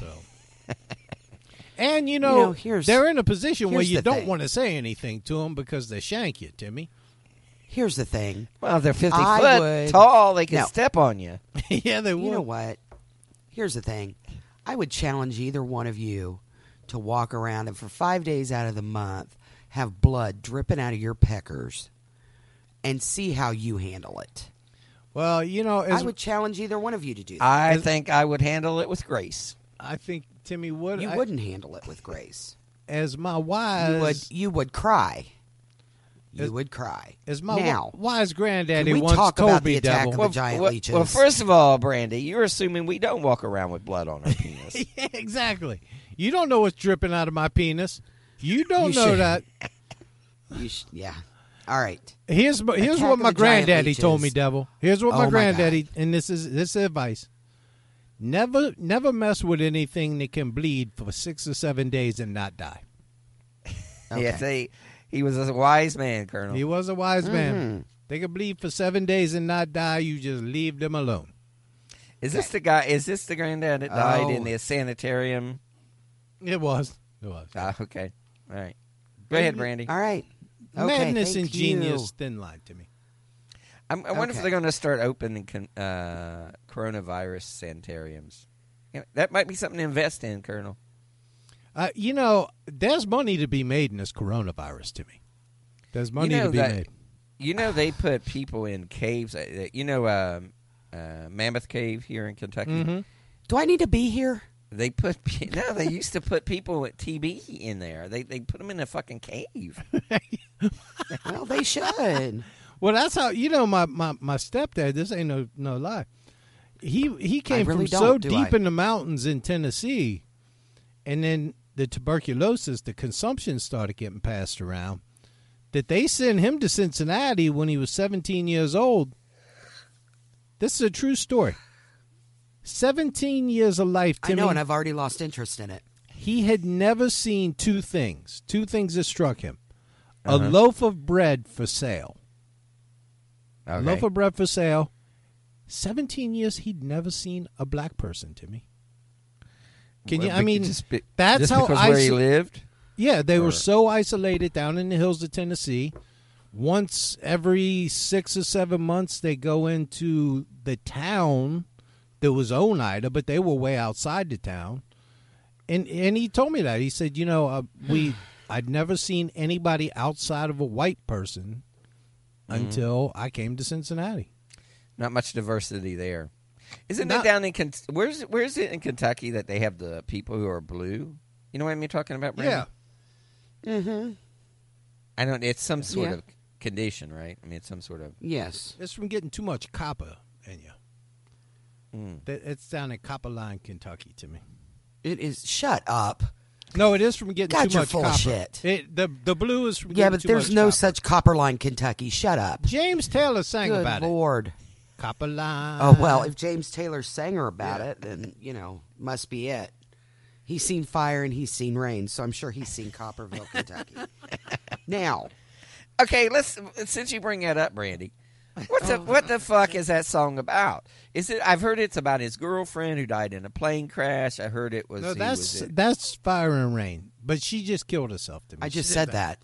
S5: and you know,
S6: You know, here's-
S5: they're in a position where
S6: here's
S5: you
S6: the
S5: don't
S6: thing.
S5: want to say anything to them because they shank you, Timmy.
S6: Here's the thing.
S4: Well, if they're fifty
S6: I
S4: foot
S6: would-
S4: tall, they can
S6: No.
S4: step on you.
S5: yeah, they will.
S6: You know what? Here's the thing. I would challenge either one of you to walk around and for five days out of the month have blood dripping out of your peckers and see how you handle it.
S5: Well, you know, as
S6: I would challenge either one of you to do that.
S4: I think I would handle it with grace.
S5: I think Timmy would.
S6: you
S5: I-
S6: wouldn't handle it with grace.
S5: as my wise,
S6: You would. You would cry. You
S5: As-
S6: would cry.
S5: as my
S6: now.
S5: wi- wise granddaddy
S6: Can we
S5: once
S6: talk
S5: told
S6: about
S5: me,
S6: the attack
S5: Devil.
S6: of
S4: Well,
S6: the giant
S4: well,
S6: leeches?
S4: well, first of all, Brandy, you're assuming we don't walk around with blood on our penis.
S5: Yeah, exactly. You don't know what's dripping out of my penis. You don't
S6: You
S5: know
S6: should-
S5: that.
S6: You sh- yeah. All right.
S5: Here's my- here's
S6: Attack
S5: what
S6: of
S5: my
S6: the Giant
S5: granddaddy told me,
S6: Leeches.
S5: Devil. Here's what
S6: Oh,
S5: my
S6: my
S5: granddaddy, and this is this is advice. Never never mess with anything that can bleed for six or seven days and not die.
S6: Okay.
S4: Yeah, see, he was a wise man, Colonel.
S5: He was a wise
S6: Mm-hmm.
S5: man. They can bleed for seven days and not die. You just leave them alone.
S4: Is this the guy? Is this the granddad that died
S6: Oh.
S4: in the sanitarium?
S5: It was. It was.
S4: Ah, okay, all right. Go ahead, Brandy.
S6: All right. Okay,
S5: Madness
S6: thank
S5: and genius,
S6: you.
S5: thin line to me.
S4: I'm, I wonder if
S6: Okay.
S4: they're going to start opening con, uh, coronavirus sanitariums. Yeah, that might be something to invest in, Colonel.
S5: Uh, you know, there's money to be made in this coronavirus, Timmy. There's money
S4: you know
S5: to be
S4: that,
S5: made.
S4: You know they put people in caves. uh, You know um, uh, Mammoth Cave here in Kentucky.
S5: Mm-hmm.
S6: Do I need to be here?
S4: They put no. They used to put people with T B in there. They they put them in a fucking cave.
S6: Well, they should.
S5: Well, that's how you know my, my, my stepdad. This ain't no no lie. He he came
S6: really
S5: from
S6: don't,
S5: so
S6: do
S5: deep
S6: I?
S5: in the mountains in Tennessee, and then the tuberculosis, the consumption started getting passed around. That they sent him to Cincinnati when he was seventeen years old. This is a true story. seventeen years of life, Timmy.
S6: I know, and I've already lost interest in it.
S5: He had never seen two things. Two things that struck him. A
S4: Uh-huh.
S5: loaf of bread for sale.
S4: Okay.
S5: A loaf of bread for sale. seventeen years, he'd never seen a black person, Timmy. Can
S4: Well,
S5: you, I
S4: but
S5: mean,
S4: just be-
S5: that's
S4: just
S5: how
S4: because where he
S5: iso-
S4: lived.
S5: Yeah, they
S4: Or-
S5: were so isolated down in the hills of Tennessee. Once every six or seven months, they go into the town that was Oneida, but they were way outside the town. And and he told me that. He said, you know, uh, we I'd never seen anybody outside of a white person
S4: Mm-hmm.
S5: until I came to Cincinnati.
S4: Not much diversity there. Isn't
S5: Not-
S4: it down in Ken- where's where's it in Kentucky that they have the people who are blue? You know what I'm talking about, Brandon?
S5: Yeah.
S6: Mm-hmm.
S4: I don't. It's some sort
S6: Yeah.
S4: of condition, right? I mean, it's some sort of.
S6: Yes.
S5: It's from getting too much copper in you.
S4: Mm.
S5: That- It's down in Copperline, Kentucky, to me.
S6: It is. Shut up.
S5: No, it is from getting
S6: God,
S5: too
S6: you're
S5: much
S6: full of
S5: copper.
S6: shit.
S5: It, the the blue is from
S6: Yeah,
S5: getting
S6: but
S5: too
S6: there's
S5: much
S6: no
S5: copper.
S6: such Copperline, Kentucky. Shut up.
S5: James Taylor sang
S6: Good
S5: about
S6: Lord.
S5: it. Copperline.
S6: Oh, well, if James Taylor sang her about
S5: Yeah.
S6: it, then, you know, must be it. He's seen fire and he's seen rain, so I'm sure he's seen Copperville, Kentucky. Now,
S4: Okay, let's. Since you bring that up, Brandy, what the what the fuck is that song about? Is it? I've heard it's about his girlfriend who died in a plane crash. I heard it was.
S5: No,
S4: he
S5: that's
S4: was
S5: that's fire and rain. But she just killed herself. To me.
S6: I
S5: She
S6: just
S5: did
S6: said that.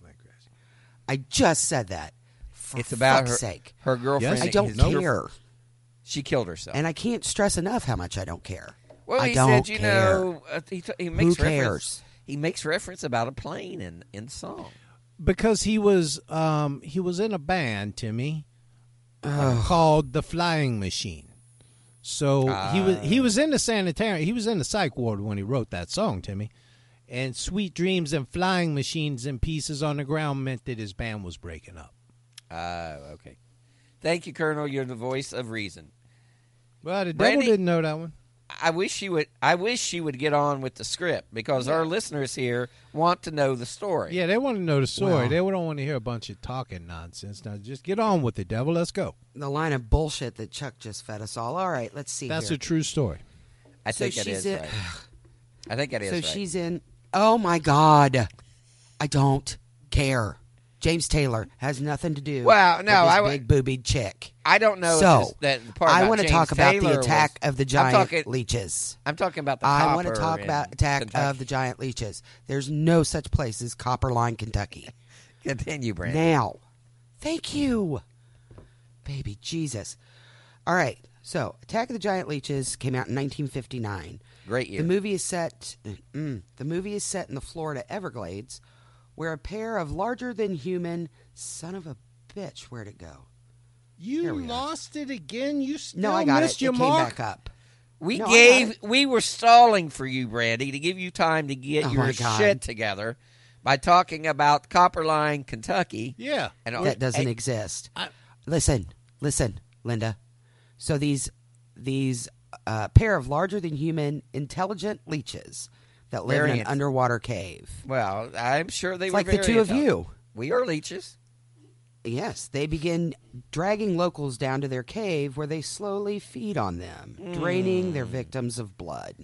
S6: I just said that. For
S4: It's about
S6: fuck's
S4: her
S6: sake.
S4: her girlfriend.
S5: Yes,
S6: I don't
S4: his
S6: care.
S4: girlfriend- She killed herself.
S6: And I can't stress enough how much I don't care.
S4: well,
S6: I
S4: he
S6: don't
S4: said, you
S6: care.
S4: know, uh, he, t- he makes
S6: Who
S4: reference.
S6: cares?
S4: He makes reference about a plane in in song.
S5: Because he was um he was in a band, Timmy, uh, called the Flying Machine. So he was he was in the sanitarium. He was in the psych ward when he wrote that song, Timmy. And Sweet Dreams and Flying Machines and Pieces on the Ground meant that his band was breaking up.
S4: Ah, okay. Thank you, Colonel. You're the voice of reason.
S5: Well, the
S4: Brandy-
S5: devil didn't know that one.
S4: I wish she would. I wish she would get on with the script because our listeners here want to know the story.
S5: Yeah, they want to know the story.
S6: Well-
S5: they don't want to hear a bunch of talking nonsense. Now, just get on with it, devil. Let's go.
S6: The line of bullshit that Chuck just fed us all. All right, let's see
S5: That's
S6: here.
S5: a true story.
S4: I
S6: So
S4: think that
S6: she's
S4: is
S6: in-
S4: right. I think that is
S6: So
S4: right.
S6: she's in. Oh my God, I don't care. James Taylor has nothing to do.
S4: Well, no,
S6: with this
S4: I w-
S6: big boobied chick.
S4: I don't know.
S6: So
S4: if this, that the part
S6: I
S4: about
S6: want to
S4: James
S6: talk about
S4: Taylor
S6: the attack
S4: was-
S6: of the
S4: I'm
S6: giant
S4: talking,
S6: leeches.
S4: I'm talking about the.
S6: I want to
S4: copper
S6: talk
S4: in
S6: about attack
S4: Kentucky.
S6: of the giant leeches. There's no such place as Copperline, Kentucky.
S4: Continue, Brandon.
S6: Now, thank you, baby Jesus. All right, so Attack of the Giant Leeches came out in nineteen fifty-nine.
S4: Great year.
S6: The movie is set. Mm, the movie is set in the Florida Everglades, where a pair of larger-than-human son of a bitch. Where'd it go?
S5: You
S6: Here we are.
S5: lost it again. You still
S6: No, I got
S5: missed
S6: it.
S5: your
S6: It came
S5: mark.
S6: back up.
S4: We
S6: No, I
S4: gave.
S6: got it.
S4: We were stalling for you, Brandy, to give you time to get
S6: Oh,
S4: your
S6: my God.
S4: shit together by talking about Copperline, Kentucky.
S5: Yeah.
S4: And
S6: That doesn't
S4: and-
S6: exist.
S5: I-
S6: Listen, listen, Linda. So these these uh, pair of larger-than-human intelligent leeches that live in
S4: Very
S6: an
S4: int-
S6: underwater cave.
S4: Well, I'm sure they
S6: It's
S4: were
S6: like the
S4: very
S6: two of
S4: intelligent.
S6: you.
S4: We are leeches.
S6: Yes, they begin dragging locals down to their cave where they slowly feed on them, draining their victims of blood.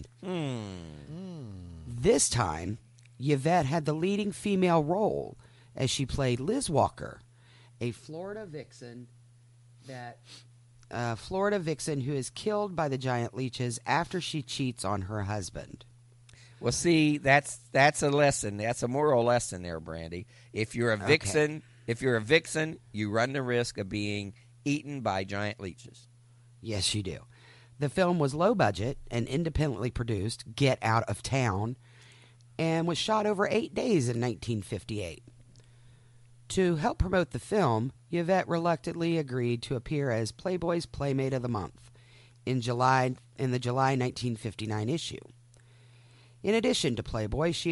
S6: This time, Yvette had the leading female role as she played Liz Walker, a Florida vixen that uh, Florida vixen who is killed by the giant leeches after she cheats on her husband.
S4: Well, see, that's that's a lesson. That's a moral lesson there, Brandy. If you're a
S6: Okay.
S4: vixen, if you're a vixen, you run the risk of being eaten by giant leeches.
S6: Yes, you do. The film was low budget and independently produced, Get Out of Town, and was shot over eight days in nineteen fifty-eight. To help promote the film, Yvette reluctantly agreed to appear as Playboy's Playmate of the Month in July in the July nineteen fifty-nine issue. In addition to Playboy, she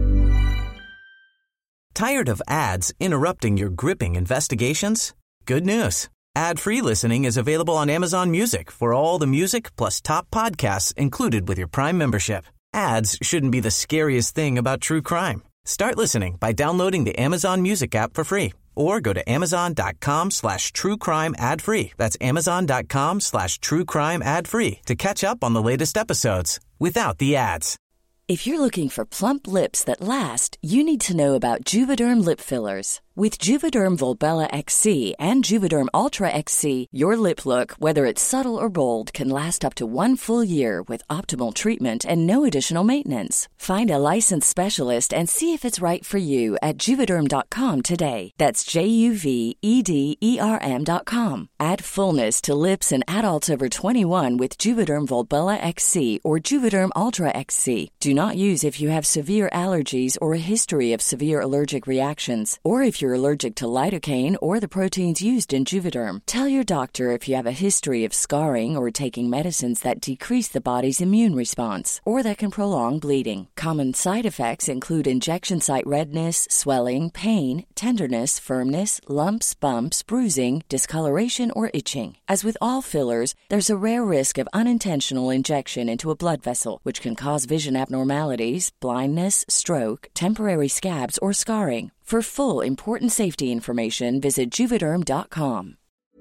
S7: Tired of ads interrupting your gripping investigations? Good news. Ad-free listening is available on Amazon Music for all the music plus top podcasts included with your Prime membership. Ads shouldn't be the scariest thing about true crime. Start listening by downloading the Amazon Music app for free or go to amazon.com slash true crime ad free. That's amazon.com slash true crime ad free to catch up on the latest episodes without the ads.
S8: If you're looking for plump lips that last, you need to know about Juvederm lip fillers. With Juvederm Volbella X C and Juvederm Ultra X C, your lip look, whether it's subtle or bold, can last up to one full year with optimal treatment and no additional maintenance. Find a licensed specialist and see if it's right for you at Juvederm dot com today. That's J U V E D E R M dot com. Add fullness to lips in adults over twenty-one with Juvederm Volbella X C or Juvederm Ultra X C. Do not use if you have severe allergies or a history of severe allergic reactions, or if you're allergic to lidocaine or the proteins used in Juvederm. Tell your doctor if you have a history of scarring or taking medicines that decrease the body's immune response or that can prolong bleeding. Common side effects include injection site redness, swelling, pain, tenderness, firmness, lumps, bumps, bruising, discoloration, or itching. As with all fillers, there's a rare risk of unintentional injection into a blood vessel, which can cause vision abnormalities, blindness, stroke, temporary scabs, or scarring. For full, important safety information, visit Juvederm dot com.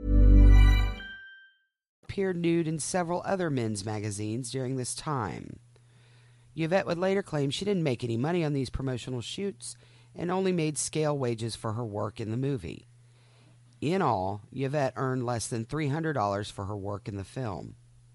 S6: appeared nude in several other men's magazines during this time. Yvette would later claim she didn't make any money on these promotional shoots and only made scale wages for her work in the movie. In all, Yvette earned less than three hundred dollars for her work in the film.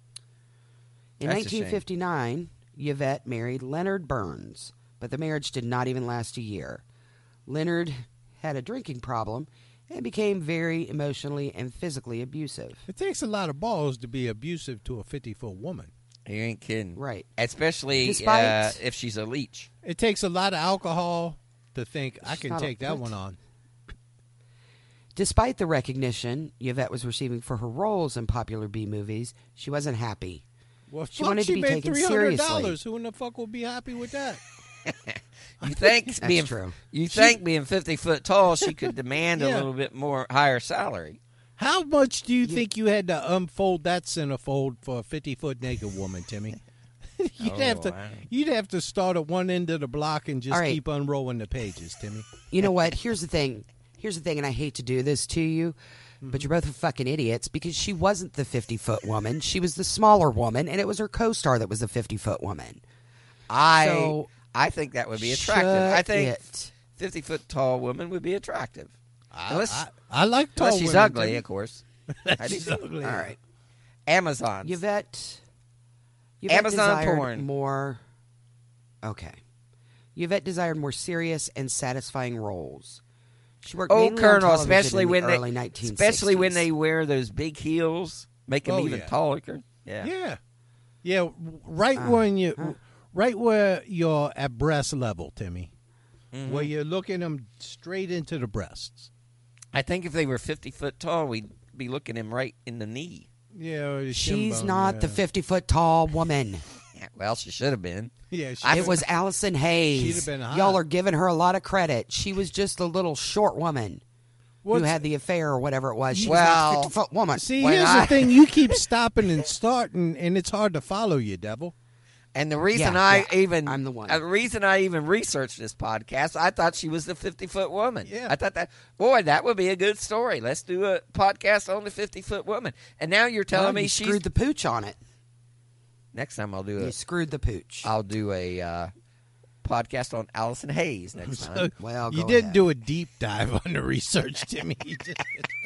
S6: In
S4: That's a
S6: nineteen fifty-nine, Yvette married Leonard Burns, but the marriage did not even last a year. Leonard had a drinking problem and became very emotionally and physically abusive.
S5: It takes a lot of balls to be abusive to a fifty-foot woman.
S4: You ain't kidding.
S6: Right.
S4: Especially
S6: Despite-
S4: uh, if she's a leech.
S5: It takes a lot of alcohol to think, I
S6: She's
S5: can
S6: not a-
S5: take that
S6: what?
S5: one on.
S6: Despite the recognition Yvette was receiving for her roles in popular B movies, she wasn't happy.
S5: Well,
S6: She
S5: fuck,
S6: wanted to
S5: she
S6: be
S5: made
S6: taken
S5: three hundred dollars.
S6: seriously.
S5: Who in the fuck will be happy with that?
S4: You think
S6: That's
S4: being
S6: true.
S4: you think being fifty foot tall, she could demand a
S5: Yeah.
S4: little bit more higher salary.
S5: How much do you think you had to unfold that centerfold for a fifty-foot naked woman, Timmy? you'd
S4: Oh,
S5: have to
S4: wow.
S5: you'd have to start at one end of the block and just
S6: All right.
S5: keep unrolling the pages, Timmy.
S6: You know what? Here's the thing. Here's the thing, and I hate to do this to you, but you're both fucking idiots because she wasn't the fifty-foot woman. She was the smaller woman, and it was her co-star that was the fifty-foot woman.
S4: I
S6: So,
S4: I think that would be attractive.
S6: shut
S4: I think
S6: it.
S4: fifty foot tall woman would be attractive.
S5: I,
S4: Unless,
S5: I, I like tall
S4: unless she's
S5: women,
S4: ugly,
S5: Timmy.
S4: of course. I do
S5: She's
S4: too.
S5: ugly.
S6: All right.
S4: Amazon.
S6: Yvette, Yvette
S4: Amazon
S6: desired
S4: porn.
S6: more. Okay. Yvette desired more serious and satisfying roles. She worked
S4: Oh,
S6: mainly on
S4: Colonel,
S6: television
S4: especially
S6: in the
S4: when
S6: early
S4: they,
S6: nineteen sixties.
S4: especially when they wear those big heels, make them
S5: Oh,
S4: even
S5: yeah.
S4: taller. Yeah.
S5: Yeah, yeah. Right
S6: Uh,
S5: when you,
S6: uh.
S5: right where you're at breast level, Timmy,
S4: Mm-hmm.
S5: where you're looking them straight into the breasts.
S4: I think if they were fifty foot tall, we'd be looking him right in the knee.
S5: Yeah, or the shin
S6: She's
S5: bone,
S6: not
S5: yeah.
S6: the fifty-foot tall woman.
S4: Yeah, well, she should have been.
S5: Yeah, she
S4: I-
S6: It was Allison Hayes.
S5: She'd have been hot.
S6: Y'all are giving her a lot of credit. She was just a little short woman
S5: What's-
S6: who had the affair or whatever it was. She
S4: Well,
S6: was not a fifty-foot woman.
S5: See,
S4: When
S5: here's
S4: I-
S5: the thing: you keep stopping and starting, and it's hard to follow you, devil.
S4: And the reason
S6: Yeah,
S4: I
S6: yeah,
S4: even
S6: I'm the one.
S4: uh, the reason I even researched this podcast, I thought she was the fifty foot woman.
S5: Yeah.
S4: I thought that boy, that would be a good story. Let's do a podcast on the fifty foot woman. And now you're telling
S6: Well,
S4: me
S6: you
S4: she's
S6: screwed the pooch on it.
S4: next time I'll do
S6: You
S4: a
S6: screwed the pooch.
S4: I'll do a uh, podcast on Allison Hayes next time.
S6: Well,
S5: you
S6: go
S5: didn't
S6: ahead.
S5: do a deep dive on the research, Timmy. You just-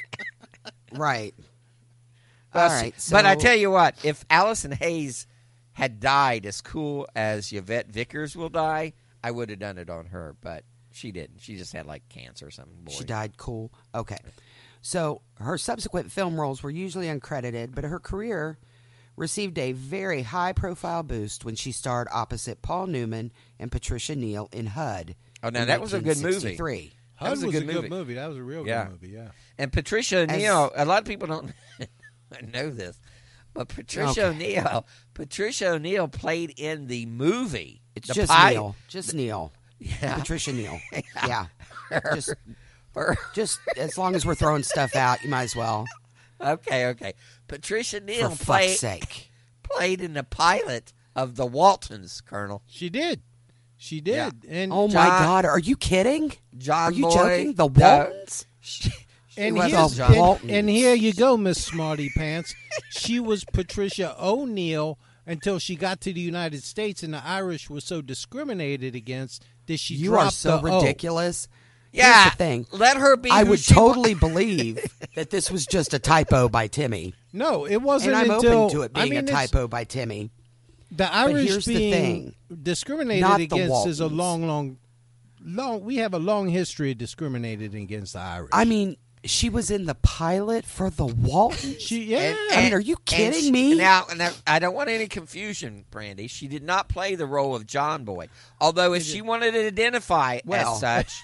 S6: Right.
S4: Well,
S6: All
S4: she-
S6: right. So,
S4: but I tell you what, if Allison Hayes had died as cool as Yvette Vickers will die, I would have done it on her, but she didn't. She just had like cancer or something.
S6: she
S4: boring.
S6: died cool. Okay. So her subsequent film roles were usually uncredited, but her career received a very high-profile boost when she starred opposite Paul Newman and Patricia Neal in H U D.
S4: Oh, now
S6: in
S4: that was a good movie.
S6: nineteen sixty-three.
S4: That
S5: Hud
S4: was a good movie.
S5: That was a real
S4: Yeah.
S5: good movie. Yeah.
S4: And Patricia
S6: As-
S4: Neal, a lot of people don't know this, But Patricia
S6: Okay.
S4: O'Neill, Patricia O'Neill played in the movie.
S6: It's
S4: the
S6: just
S4: pi-
S6: Neil. Just Neil.
S4: Yeah.
S6: Patricia Neil. Yeah. Just,
S4: Her-
S6: just as long as we're throwing stuff out, you might as well.
S4: okay, okay. Patricia Neal
S6: For
S4: played
S6: fuck's sake.
S4: played in the pilot of the Waltons, Colonel.
S5: She did. She did.
S4: Yeah.
S5: And
S6: Oh, my
S4: John-
S6: God. Are you kidding?
S4: John
S6: Are you
S4: Boy,
S6: joking? The
S4: no.
S6: Waltons?
S4: She, she
S5: and,
S4: was
S5: here's-
S4: John-
S5: and-
S6: Waltons.
S5: and here you go, Miss Smarty Pants. She was Patricia O'Neill until she got to the United States, and the Irish were so discriminated against that she
S6: You
S5: dropped
S6: are so
S5: the O.
S6: ridiculous.
S4: Yeah,
S6: Here's the thing.
S4: let her be.
S6: I
S4: who
S6: would
S4: she wa-
S6: totally believe that this was just a typo by Timmy.
S5: No, it wasn't
S6: And I'm
S5: until
S6: open to it being
S5: I mean,
S6: a
S5: it's-
S6: typo by Timmy.
S5: The Irish
S6: here's the
S5: being
S6: thing.
S5: discriminated
S6: Not the
S5: against is a
S6: Waltons.
S5: long, long, long. We have a long history of discriminating against the Irish.
S6: I mean, she was in the pilot for the Waltons.
S5: she, yeah.
S6: I mean, are you
S4: and
S6: kidding
S4: she-
S6: me?
S4: Now, now, I don't want any confusion, Brandy. She did not play the role of John Boy. Although, if she wanted to identify
S6: Well.
S4: as such,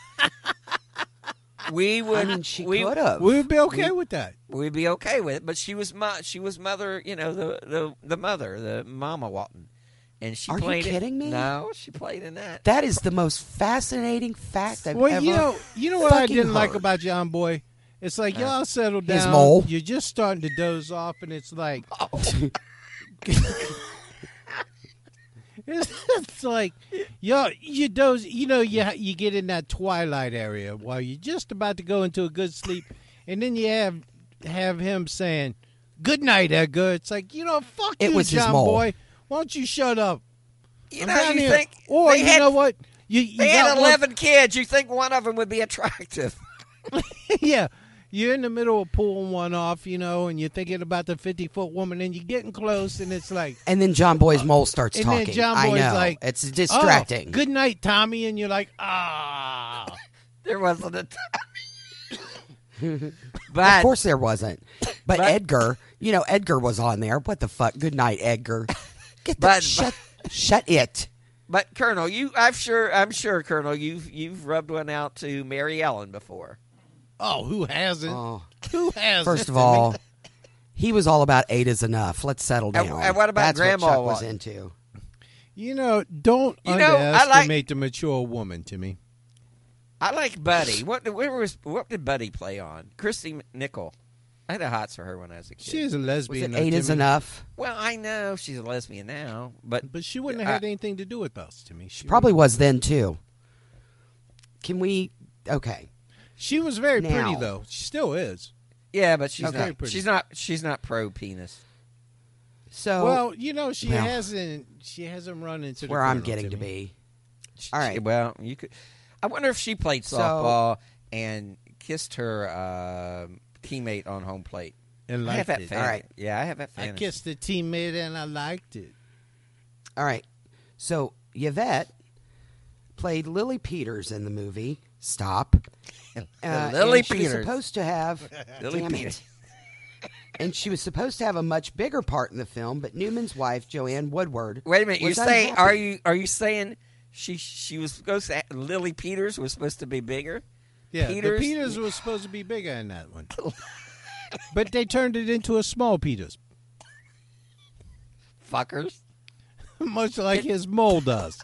S4: we would.
S6: I mean, she
S4: we,
S6: could have.
S5: we would be okay with that.
S4: We'd be okay with it. But she was mo- she was mother. You know, the the the mother, the Mama Walton, and she
S6: Are you
S4: played. it-
S6: kidding me?
S4: No, she played in that.
S6: That is the most fascinating fact I've
S5: Well,
S6: ever
S5: you know, you know what I
S6: fucking
S5: didn't like
S6: heard.
S5: about John Boy. It's like y'all settle down.
S6: His mole?
S5: You're just starting to doze off, and it's like it's like yo, you doze. You know, you you get in that twilight area while you're just about to go into a good sleep, and then you have have him saying, "Good night, Edgar." It's like, you know, fuck
S6: It
S5: you,
S6: was his
S5: John
S6: mole.
S5: Boy. Why don't you shut up?
S4: You
S5: I'm
S4: know,
S5: down
S4: you
S5: here.
S4: think
S5: or
S4: they
S5: you
S4: had,
S5: know what? You, you
S4: They
S5: got
S4: had
S5: one-
S4: eleven kids. You think one of them would be attractive?
S5: yeah. You're in the middle of pulling one off, you know, and you're thinking about the fifty-foot woman, and you're getting close, and it's like...
S6: And then John Boy's mole starts
S5: and
S6: talking.
S5: then John
S6: I
S5: Boy's
S6: know.
S5: like...
S6: It's distracting.
S5: "Oh, good night, Tommy," and you're like, ah.
S4: There wasn't a time.
S6: Of
S4: But
S6: course there wasn't. But,
S4: But-
S6: Edgar, you know, Edgar was on there. What the fuck? Good night, Edgar. Get the
S4: But-
S6: shut, shut it.
S4: but Colonel, you I'm sure I'm sure Colonel, you've you've rubbed one out to Mary Ellen before.
S5: Oh, who hasn't?
S6: Oh.
S5: Who hasn't?
S6: First of all, he was all about eight is enough. Let's settle
S4: And-
S6: down.
S4: and what about
S6: That's
S4: Grandma
S6: what Chuck was
S4: Walton?
S6: into.
S5: You know, don't
S4: You know, I
S5: underestimate
S4: like-
S5: the mature woman, Timmy.
S4: I like Buddy. What where was what did Buddy play on? Christy Nickel. I had a hots for her when I was a kid.
S5: She is a
S6: Was
S5: lesbian.
S6: it
S5: though,
S6: eight is
S5: Timmy.
S6: enough?
S4: Well, I know she's a lesbian now, but
S5: But she wouldn't have
S4: I-
S5: had anything to do with us, Timmy. She
S6: Probably was then, too. Can we... Okay.
S5: She was very pretty,
S6: Now.
S5: though. She still is.
S4: yeah, but she's
S6: Okay.
S4: not. She's not. She's not pro penis.
S6: So,
S5: well, you know, she
S6: well,
S5: hasn't. She hasn't run into the
S6: where I'm
S5: colonel,
S6: getting to
S5: Timmy.
S6: be.
S4: She-
S6: All right.
S4: Well, you could. I wonder if she played
S6: So-
S4: softball and kissed her uh, teammate on home plate.
S5: And
S4: I have
S5: liked
S4: that
S5: it.
S4: fantasy.
S6: All right.
S4: Yeah, I have that
S5: I
S4: fantasy.
S5: kissed the teammate and I liked it.
S6: All right. So, Yvette played Lily Peters in the movie. Stop. Uh,
S4: Lily
S6: and she was
S4: Peters.
S6: supposed to have...
S4: Lily
S6: damn it.
S4: Peters.
S6: And she was supposed to have a much bigger part in the film, but Newman's wife, Joanne Woodward...
S4: Wait a minute. You're
S6: was
S4: saying?
S6: unhappy.
S4: Are you are you saying she she was supposed to? Lily Peters was supposed to be bigger?
S5: Yeah,
S4: Peters?
S5: the Peters was supposed to be bigger in that one, but they turned it into a small Peters,
S4: Fuckers.
S5: much like his mole does.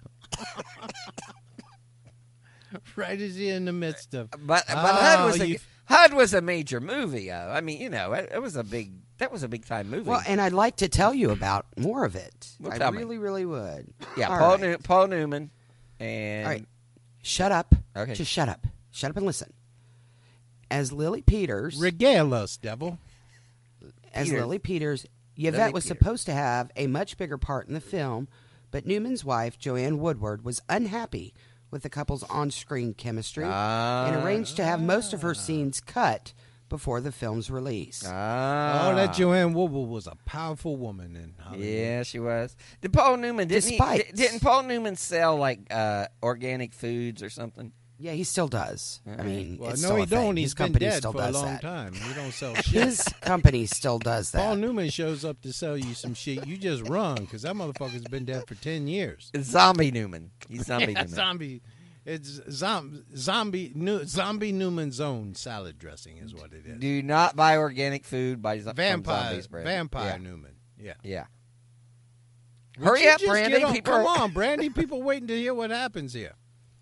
S5: Right as he in the midst of.
S4: But but
S5: Oh,
S4: HUD was a
S5: you-
S4: HUD was a major movie. Uh, I mean, you know, it, it was a big that was a big time movie.
S6: Well, and I'd like to tell you about more of it.
S4: Well,
S6: I
S4: tell me.
S6: really, really would.
S4: yeah,
S6: All
S4: Paul
S6: right.
S4: New, Paul Newman, and
S6: All right. Shut up.
S4: Okay.
S6: Just shut up. Shut up and listen. As Lily Peters...
S5: Regale us, devil.
S6: As
S4: Peters.
S6: Lily Peters, Yvette
S4: Lily
S6: was
S4: Peters.
S6: supposed to have a much bigger part in the film, but Newman's wife, Joanne Woodward, was unhappy with the couple's on-screen chemistry
S4: Ah.
S6: and arranged to have most of her scenes cut before the film's release.
S4: Ah.
S5: Oh, that Joanne Woodward was a powerful woman in Hollywood.
S4: Yeah, she was. Did Paul Newman didn't
S6: Despite-
S4: he, didn't Paul Newman sell like uh, organic foods or something?
S6: Yeah, he still does. I mean,
S5: Well,
S6: it's
S5: no,
S6: still
S5: he
S6: a thing.
S5: don't.
S6: His
S5: He's been
S6: company
S5: dead
S6: still
S5: for a
S6: does
S5: long
S6: that.
S5: time. He don't sell shit.
S6: His company still does that.
S5: Paul Newman shows up to sell you some shit. You just run because that motherfucker's been dead for ten years.
S4: It's Zombie Newman. He's Zombie
S5: Yeah,
S4: Newman.
S5: zombie. It's zom- zombie. New, zombie Newman's own salad dressing is what it is.
S4: Do not buy organic food. Buy zo- from
S5: Vampire.
S4: Zombies Bread.
S5: Vampire
S4: Yeah.
S5: Newman. Yeah.
S4: Yeah.
S5: Would
S4: Hurry
S5: you
S4: up,
S5: just
S4: Brandy.
S5: get on-
S4: People
S5: Come
S4: are-
S5: on, Brandy. People waiting to hear what happens here.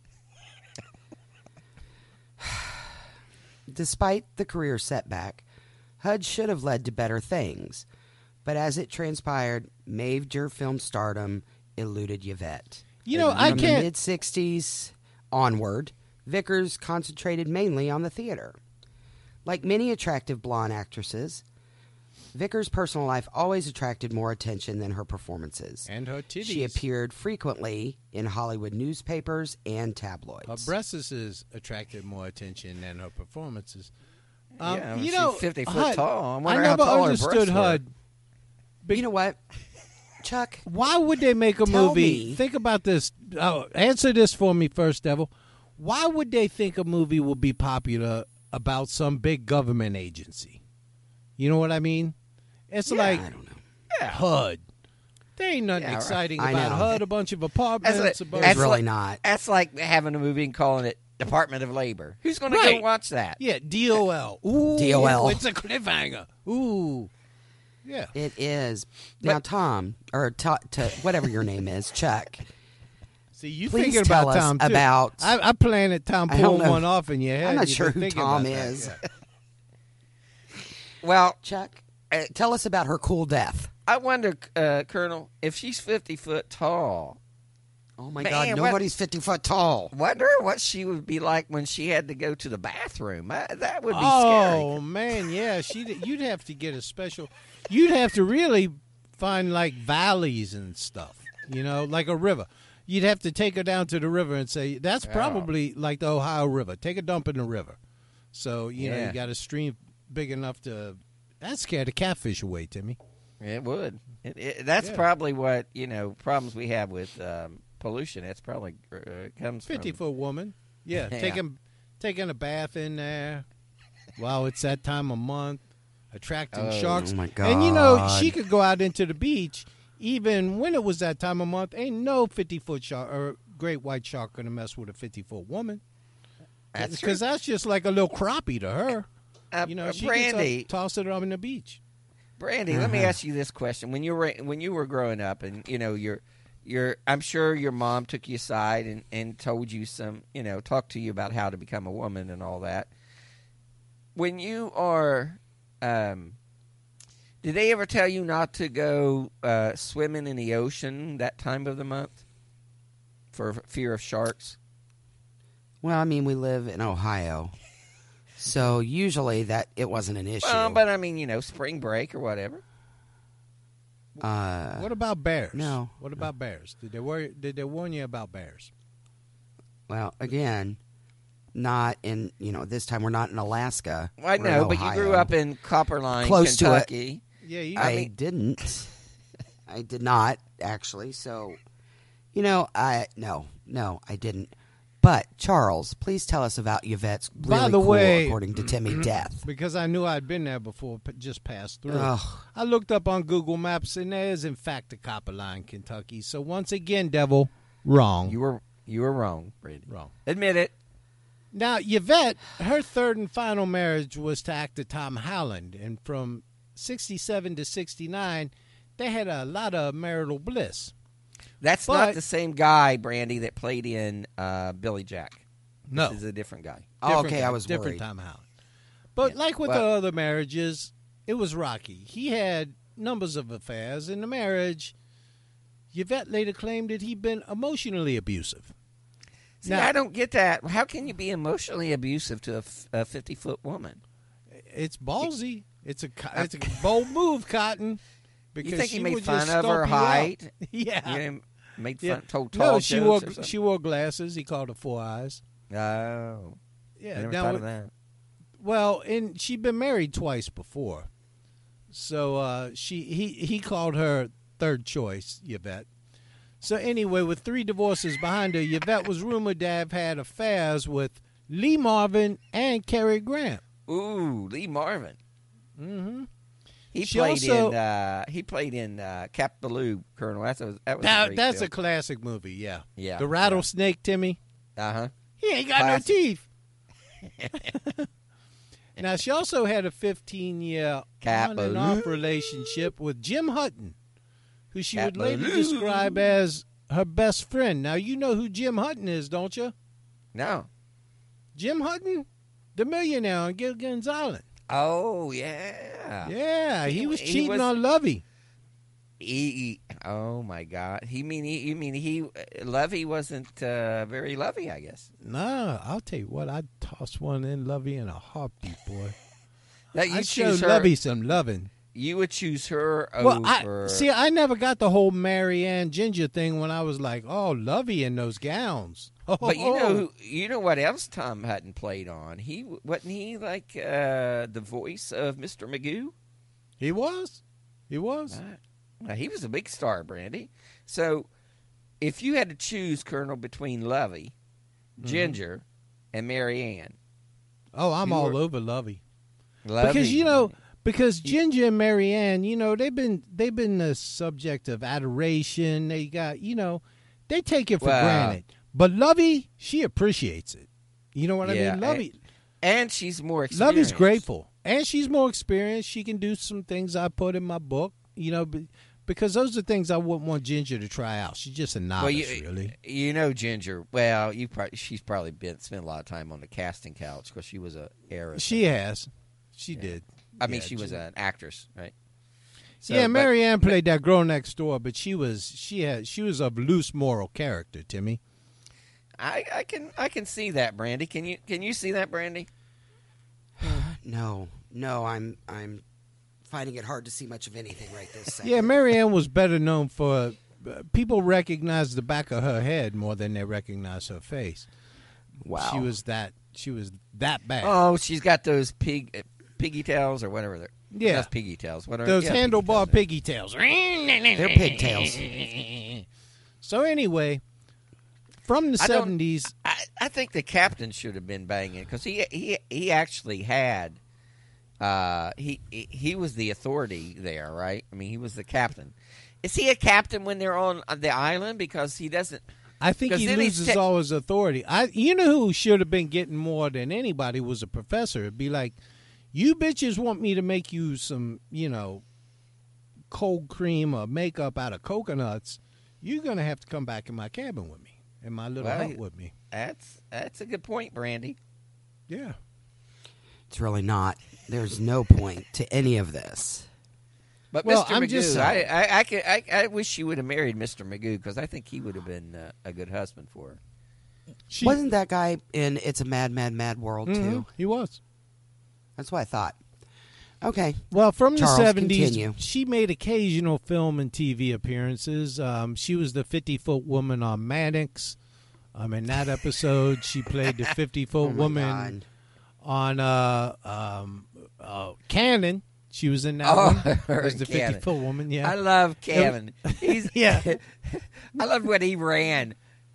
S6: Despite the career setback, H U D should have led to better things. But as it transpired, major film stardom eluded Yvette.
S5: You know, I
S6: From
S5: can't.
S6: the mid-sixties onward, Vickers concentrated mainly on the theater. Like many attractive blonde actresses, Vickers' personal life always attracted more attention than her performances.
S5: And her titties.
S6: She appeared frequently in Hollywood newspapers and tabloids.
S5: Her breasts attracted more attention than her performances. Um,
S4: Yeah,
S5: you
S4: she's
S5: know,
S4: fifty foot
S5: H U D,
S4: tall. I
S5: I
S4: wonder how
S5: never
S4: tall her
S5: understood
S4: breasts were.
S5: H U D.
S6: But you know what, Chuck?
S5: Why would they make a
S6: Tell
S5: movie?
S6: me.
S5: Think about this. Oh, answer this for me first, Devil. Why would they think a movie will be popular about some big government agency? You know what I mean? It's
S6: Yeah,
S5: like
S6: I don't know.
S5: H U D. There ain't nothing
S4: Yeah, right.
S5: exciting
S6: I
S5: about
S6: know.
S5: H U D. A bunch of apartments.
S4: That's
S5: a
S4: like-
S5: bunch
S6: It's
S4: that's
S6: really
S4: like-
S6: not.
S4: That's like having a movie and calling it Department of Labor. Who's going to
S5: Right.
S4: go watch that?
S5: Yeah, D O L. Ooh,
S6: D O L.
S5: It's a cliffhanger. Ooh. Yeah.
S6: It is. Now, Tom, or to, to whatever your name is, Chuck,
S5: See, you
S6: Please
S5: thinking
S6: tell
S5: about
S6: us
S5: Tom too.
S6: about-
S5: I, I planted Tom
S6: I don't
S5: pulling
S6: know.
S5: one off in your head.
S6: I'm not
S5: You've
S6: sure
S5: been
S6: who
S5: thinking
S6: Tom
S5: about that.
S6: is.
S4: Well,
S6: Chuck, uh, tell us about her cool death.
S4: I wonder, uh, Colonel, if she's fifty foot tall,
S6: Oh, my
S4: Man,
S6: God,
S4: what-
S6: nobody's fifty foot tall.
S4: wonder what she would be like when she had to go to the bathroom. Uh, that would be
S5: Oh
S4: scary.
S5: man, yeah. She you'd have to get a special. You'd have to really find like valleys and stuff. You know, like a river. You'd have to take her down to the river and say that's probably like the Ohio River. Take a dump in the river. So you know
S4: Yeah.
S5: you got a stream big enough to. That scared the catfish away, Timmy.
S4: It would. It, it, that's
S5: Yeah.
S4: probably what, you know, problems we have with um, pollution. That's probably uh, comes
S5: Fifty
S4: from.
S5: foot woman. Yeah,
S4: Yeah.
S5: taking taking a bath in there. Wow, it's that time of month. Attracting
S4: Oh.
S5: sharks.
S6: Oh, my
S5: And you know,
S6: God.
S5: she could go out into the beach even when it was that time of month. Ain't no fifty foot shark or great white shark gonna mess with a fifty foot woman.
S4: That's
S5: Because that's just like a little crappie to her.
S4: Uh,
S5: You know,
S4: uh,
S5: she
S4: Brandy,
S5: can toss it up in the beach.
S4: Brandy, let me
S6: Uh-huh.
S4: ask you this question: When you were when you were growing up, and you know, your your, I'm sure your mom took you aside and, and told you some, you know, talked to you about how to become a woman and all that. When you are, um, did they ever tell you not to go uh, swimming in the ocean that time of the month for fear of sharks?
S6: Well, I mean, we live in Ohio, so usually that it wasn't an issue.
S4: Well, but I mean, you know, spring break or whatever.
S6: uh,
S5: What about bears?
S6: no.
S5: What about bears? Did they worry, Did they warn you about bears?
S6: well, again, not in, you know, this time we're not in Alaska.
S4: I
S6: We're in
S4: know, but you grew
S6: Ohio.
S4: up in Copperline,
S6: Close to it.
S4: Kentucky.
S5: Yeah, you.
S6: I,
S4: I mean-
S6: didn't. I did not, actually. So, you know, I, no, no, I didn't. But, Charles, please tell us about Yvette's really
S5: By the
S6: cool,
S5: way-
S6: according to Timmy, death.
S5: Because I knew I'd been there before, p- just passed through.
S6: Ugh.
S5: I looked up on Google Maps, and there is, in fact, a copper line, Kentucky. So once again, Devil, wrong.
S4: You were you were wrong, Brady.
S5: wrong.
S4: Admit it.
S5: Now, Yvette, her third and final marriage was to actor Tom Holland, and from sixty-seven to sixty-nine, they had a lot of marital bliss.
S4: That's
S5: But-
S4: not the same guy, Brandy, that played in uh, Billy Jack.
S5: No.
S4: This is a different guy.
S6: Oh,
S5: Different
S6: okay,
S5: guy,
S6: I was
S5: different
S6: worried.
S5: Tom Holland. But
S4: Yeah,
S5: like with
S4: well-
S5: the other marriages, it was rocky. He had numbers of affairs. In the marriage, Yvette later claimed that he'd been emotionally abusive.
S4: See,
S5: Now-
S4: I don't get that. How can you be emotionally abusive to a f- a fifty-foot woman?
S5: It's ballsy. It's a co- it's a bold move, Cotton. Because
S4: You think he
S5: she
S4: made
S5: would
S4: fun
S5: just
S4: of her
S5: stomp you out.
S4: height?
S5: Yeah.
S4: You know, made fun,
S5: yeah.
S4: told tall
S5: No, she
S4: jokes
S5: wore
S4: or something?
S5: she wore glasses. He called her four eyes.
S4: Oh,
S5: Yeah.
S4: I never
S5: now,
S4: thought of that.
S5: Well, and she'd been married twice before, so uh, she he he called her third choice, Yvette. So anyway, with three divorces behind her, Yvette was rumored to have had affairs with Lee Marvin and Cary Grant.
S4: Ooh, Lee Marvin.
S5: Mm-hmm.
S4: He
S5: She
S4: played
S5: also-
S4: in. Uh, he played in uh, Cap Baloo, Colonel. That's a, that was a
S5: That,
S4: great
S5: that's a
S4: film.
S5: classic movie, yeah.
S4: Yeah,
S5: The rattlesnake, Timmy.
S4: Uh huh.
S5: He ain't got
S4: Classic.
S5: no teeth. Now, she also had a fifteen-year on and off relationship with Jim Hutton, who she would later describe as her best friend. Now, you know who Jim Hutton is, don't you?
S4: No.
S5: Jim Hutton, the millionaire on Gilligan's Island.
S4: Oh, yeah.
S5: Yeah, he,
S4: He-
S5: was
S4: he
S5: cheating
S4: was-
S5: on Lovey.
S4: He, he- oh, my God. He mean, he, you mean he, Lovey wasn't uh, very lovey, I guess.
S5: Nah, I'll tell you what, I'd toss one in Lovey in a heartbeat, boy.
S4: That you
S5: I'd show
S4: choose her,
S5: Lovey some loving.
S4: You would choose her
S5: Well,
S4: over.
S5: I, see, I never got the whole Marianne Ginger thing when I was like, oh, Lovey in those gowns. Oh,
S4: But you know, who, you know what else Tom Hutton played on? He wasn't he like uh, the voice of Mister Magoo?
S5: He was. He was.
S4: Uh, well, he was a big star, Brandy. So, if you had to choose, Colonel, between Lovey,
S5: Mm-hmm.
S4: Ginger, and Marianne,
S5: Oh, I'm
S4: You
S5: all
S4: were-
S5: over Lovey.
S4: Lovey,
S5: Because you know, because Ginger and Marianne, you know, they've been they've been the subject of adoration. They got, you know, they take it for
S4: Well-
S5: granted. But Lovey, she appreciates it. You know what
S4: Yeah,
S5: I mean? Lovey,
S4: and she's more experienced.
S5: Lovey's grateful, and she's more experienced. She can do some things I put in my book. You know, be- because those are things I wouldn't want Ginger to try out. She's just a novice,
S4: Well, you,
S5: really.
S4: you know Ginger. Well, you probably she's probably been spent a lot of time on the casting couch because she was a heiress.
S5: She has, she did.
S4: I mean,
S5: Yeah,
S4: she was
S5: Gin-
S4: an actress, right? So,
S5: yeah,
S4: but-
S5: Marianne played that girl next door, but she was she had she was of loose moral character, Timmy.
S4: I, I can I can see that, Brandy. Can you can you see that, Brandy?
S6: No, no, I'm I'm finding it hard to see much of anything right this second.
S5: Yeah, Marianne was better known for uh, people recognize the back of her head more than they recognize her face.
S6: Wow.
S5: She was that she was that bad.
S4: Oh, she's got those pig uh, piggy tails or whatever they're.
S5: Yeah.
S4: That's piggy tails. What are
S5: Those
S4: yeah,
S5: handlebar
S4: piggy tails.
S5: piggy tails.
S6: They're pigtails.
S5: So anyway, from the
S4: I don't-
S5: seventies,
S4: I, I think the captain should have been banging because he he he actually had. Uh, he he he was the authority there, right? I mean, he was the captain. Is he a captain when they're on the island? Because he doesn't.
S5: I think
S4: 'Cause
S5: he
S4: then he's
S5: loses
S4: ta-
S5: all his authority. I, you know who should have been getting more than anybody was a professor. It'd be like, you bitches want me to make you some, you know, cold cream or makeup out of coconuts. You're gonna have to come back in my cabin with me, in my little
S4: Well,
S5: hut with me.
S4: That's that's a good point, Brandy.
S5: Yeah.
S6: It's really not. There's no point to any of this.
S4: But
S5: Well,
S4: Mister
S5: I'm
S4: Magoo,
S5: just
S4: I,
S5: saying.
S4: I, I, could, I, I wish you would have married Mister Magoo because I think he would have been uh, a good husband for her.
S5: She,
S6: Wasn't that guy in It's a Mad, Mad, Mad World,
S5: Mhm,
S6: too?
S5: he was.
S6: That's what I thought. Okay.
S5: Well, from
S6: Charles,
S5: the seventies,
S6: continue.
S5: she made occasional film and T V appearances. Um, she was the fifty-foot woman on Mannix. Um, in that episode, she played the fifty-foot
S6: Oh, my
S5: woman
S6: God.
S5: on uh, um, uh, Cannon. She was in that
S4: Oh,
S5: one. As the
S4: Cannon.
S5: fifty-foot woman, yeah.
S4: I love Kevin. He's
S5: Yeah.
S4: I love when he ran.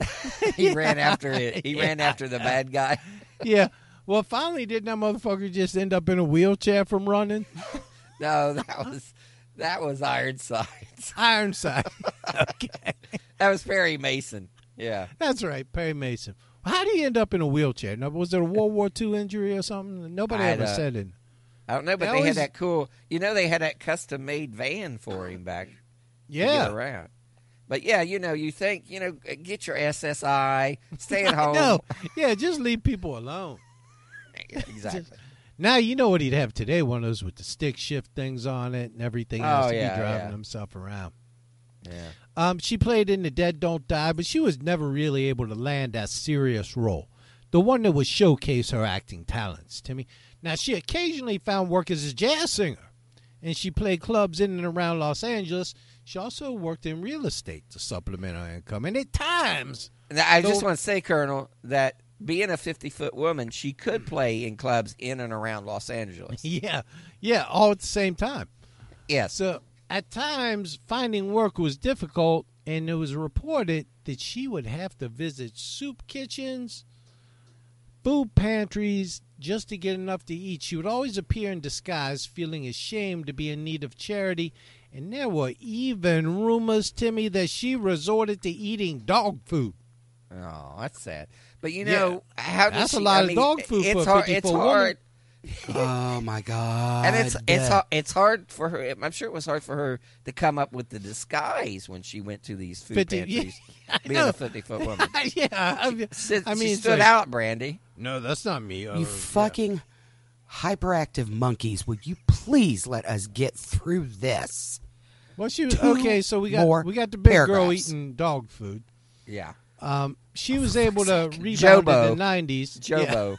S4: he ran after it. He ran after the bad guy.
S5: yeah. Well, finally, didn't that motherfucker just end up in a wheelchair from running?
S4: No, that was that was Ironsides.
S5: Ironside. Okay.
S4: That was Perry Mason. Yeah.
S5: That's right, Perry Mason. How do you end up in a wheelchair? Now, was it a World War Two injury or something? Nobody
S4: I
S5: ever
S4: don't-
S5: said it.
S4: I don't know, but
S5: They
S4: they,
S5: always-
S4: had that cool. You know, they had that custom made van for him back. To
S5: Yeah.
S4: get around. But yeah, you know, you think you know, get your S S I, stay at home.
S5: No, yeah, just leave people alone.
S4: Exactly.
S5: Now you know what he'd have today, one of those with the stick shift things on it and everything
S4: Oh,
S5: else to
S4: yeah,
S5: be driving
S4: yeah.
S5: himself around.
S4: Yeah.
S5: Um, she played in The Dead Don't Die, but she was never really able to land that serious role, the one that would showcase her acting talents, Timmy. Now, she occasionally found work as a jazz singer, and she played clubs in and around Los Angeles. She also worked in real estate to supplement her income, and at times...
S4: Now, I just
S5: So-
S4: want to say, Colonel, that being a fifty-foot woman, she could play in clubs in and around Los Angeles.
S5: Yeah, yeah, all at the same time.
S4: Yes.
S5: So at times, finding work was difficult, and it was reported that she would have to visit soup kitchens, food pantries, just to get enough to eat. She would always appear in disguise, feeling ashamed to be in need of charity, and there were even rumors, Timmy, that she resorted to eating dog food.
S4: Oh, that's sad. But you know, how does
S5: That's a
S4: she,
S5: lot
S4: I
S5: of
S4: mean,
S5: dog food
S4: it's
S5: for a
S4: hard, It's
S5: fifty-foot
S4: hard
S5: woman.
S6: Oh my God!
S4: And it's it's ha- it's hard for her. I'm sure it was hard for her to come up with the disguise when she went to these food
S5: fifty
S4: pantries,
S5: yeah,
S4: being a fifty foot woman.
S5: yeah, I mean,
S4: She,
S5: I mean,
S4: she
S5: it's
S4: stood
S5: like-
S4: out, Brandy.
S5: No, that's not me. Uh,
S6: you
S5: yeah.
S6: fucking hyperactive monkeys. Would you please let us get through this?
S5: Well, she was
S6: Two
S5: okay. So we got
S6: more
S5: we got the big girl
S6: paragraphs.
S5: eating dog food.
S4: Yeah,
S5: Um, she was able to rebound
S4: Jobo.
S5: in the nineties.
S4: Jobo.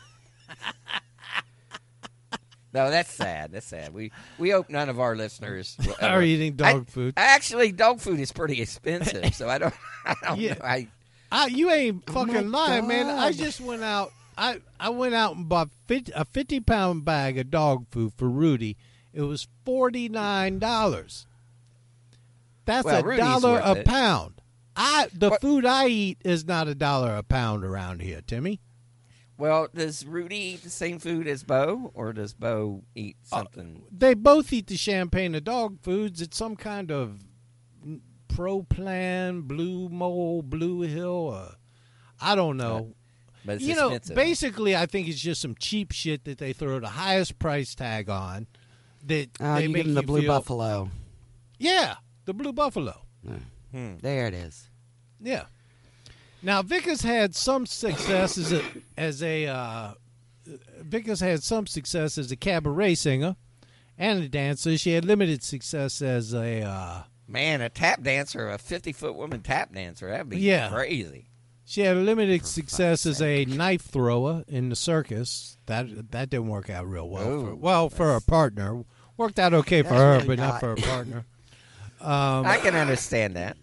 S4: No, that's sad. That's sad. We we hope none of our listeners will
S5: Are
S4: ever-
S5: eating dog
S4: I-
S5: food.
S4: Actually, dog food is pretty expensive, so I don't. I don't
S5: Yeah.
S4: know. I,
S5: I, you ain't
S6: Oh my
S5: fucking lying, man. I
S6: God.
S5: just went out. I, I went out and bought fifty, a fifty pound bag of dog food for Rudy. It was forty nine dollars. That's
S4: Well,
S5: a
S4: Rudy's
S5: dollar
S4: worth
S5: a
S4: it.
S5: pound. I the
S4: What-
S5: food I eat is not a dollar a pound around here, Timmy.
S4: well, does Rudy eat the same food as Bo, or does Bo eat
S5: Uh,
S4: something?
S5: They both eat the champagne of dog foods. It's some kind of Pro Plan, Blue Mole, Blue Hill. Uh, I don't know.
S4: but it's
S5: you know,
S4: expensive.
S5: basically, I think it's just some cheap shit that they throw the highest price tag on. That
S6: Oh,
S5: they
S6: you
S5: make
S6: give them the
S5: you
S6: blue
S5: feel-
S6: buffalo.
S5: Yeah, the Blue Buffalo.
S4: Hmm.
S6: There it is.
S5: Yeah. Now Vic has had some success as a as a uh, Vic has had some success as a cabaret singer and a dancer. She had limited success as a uh,
S4: Man, a tap dancer, a fifty foot woman tap dancer, that'd be
S5: Yeah.
S4: crazy.
S5: she had limited success as a knife thrower in the circus. That that didn't work out real well.
S4: Oh,
S5: for, well, for her partner, worked out okay for
S6: That's
S5: her,
S6: really
S5: but not
S6: not-
S5: for her partner. Um,
S4: I can understand that.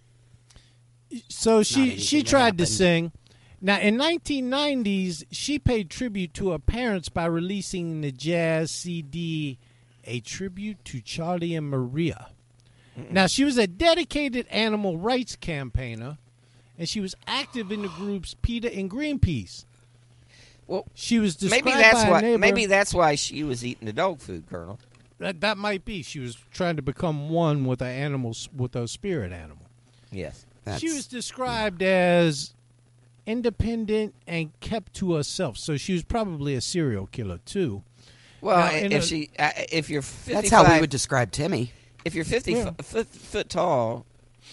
S5: So she
S6: anything
S5: she
S6: that
S5: tried to
S6: happened.
S5: sing. Now in nineteen nineties, she paid tribute to her parents by releasing the jazz C D, A Tribute to Charlie and Maria. Now she was a dedicated animal rights campaigner, and she was active in the groups PETA and Greenpeace.
S4: Well,
S5: She was described
S4: maybe that's
S5: by a
S4: why.
S5: neighbor.
S4: Maybe that's why she was eating the dog food, Colonel.
S5: that that might be. She was trying to become one with a animal with a spirit animal.
S4: Yes.
S6: That's,
S5: She was described as independent and kept to herself, so she was probably a serial killer too.
S4: Well,
S5: Now, in
S4: if
S5: a-
S4: she, uh, if you're fifty-five,
S6: that's how we would describe Timmy.
S4: if you're fifty
S5: Yeah.
S4: fo- foot, foot tall,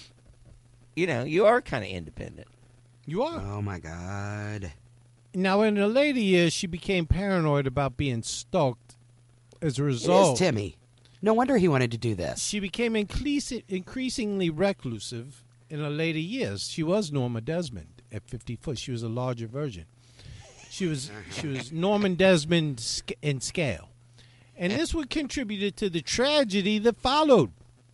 S4: you know you are kind of independent.
S5: You are.
S6: Oh my God.
S5: Now, in her later years, she became paranoid about being stalked. As a
S6: It
S5: result,
S6: is Timmy. No wonder he wanted to do this.
S5: she became increas- increasingly reclusive in her later years. She was Norma Desmond at fifty foot. She was a larger version. She was she was Norman Desmond sc- in scale, and this would contributed to the tragedy that followed.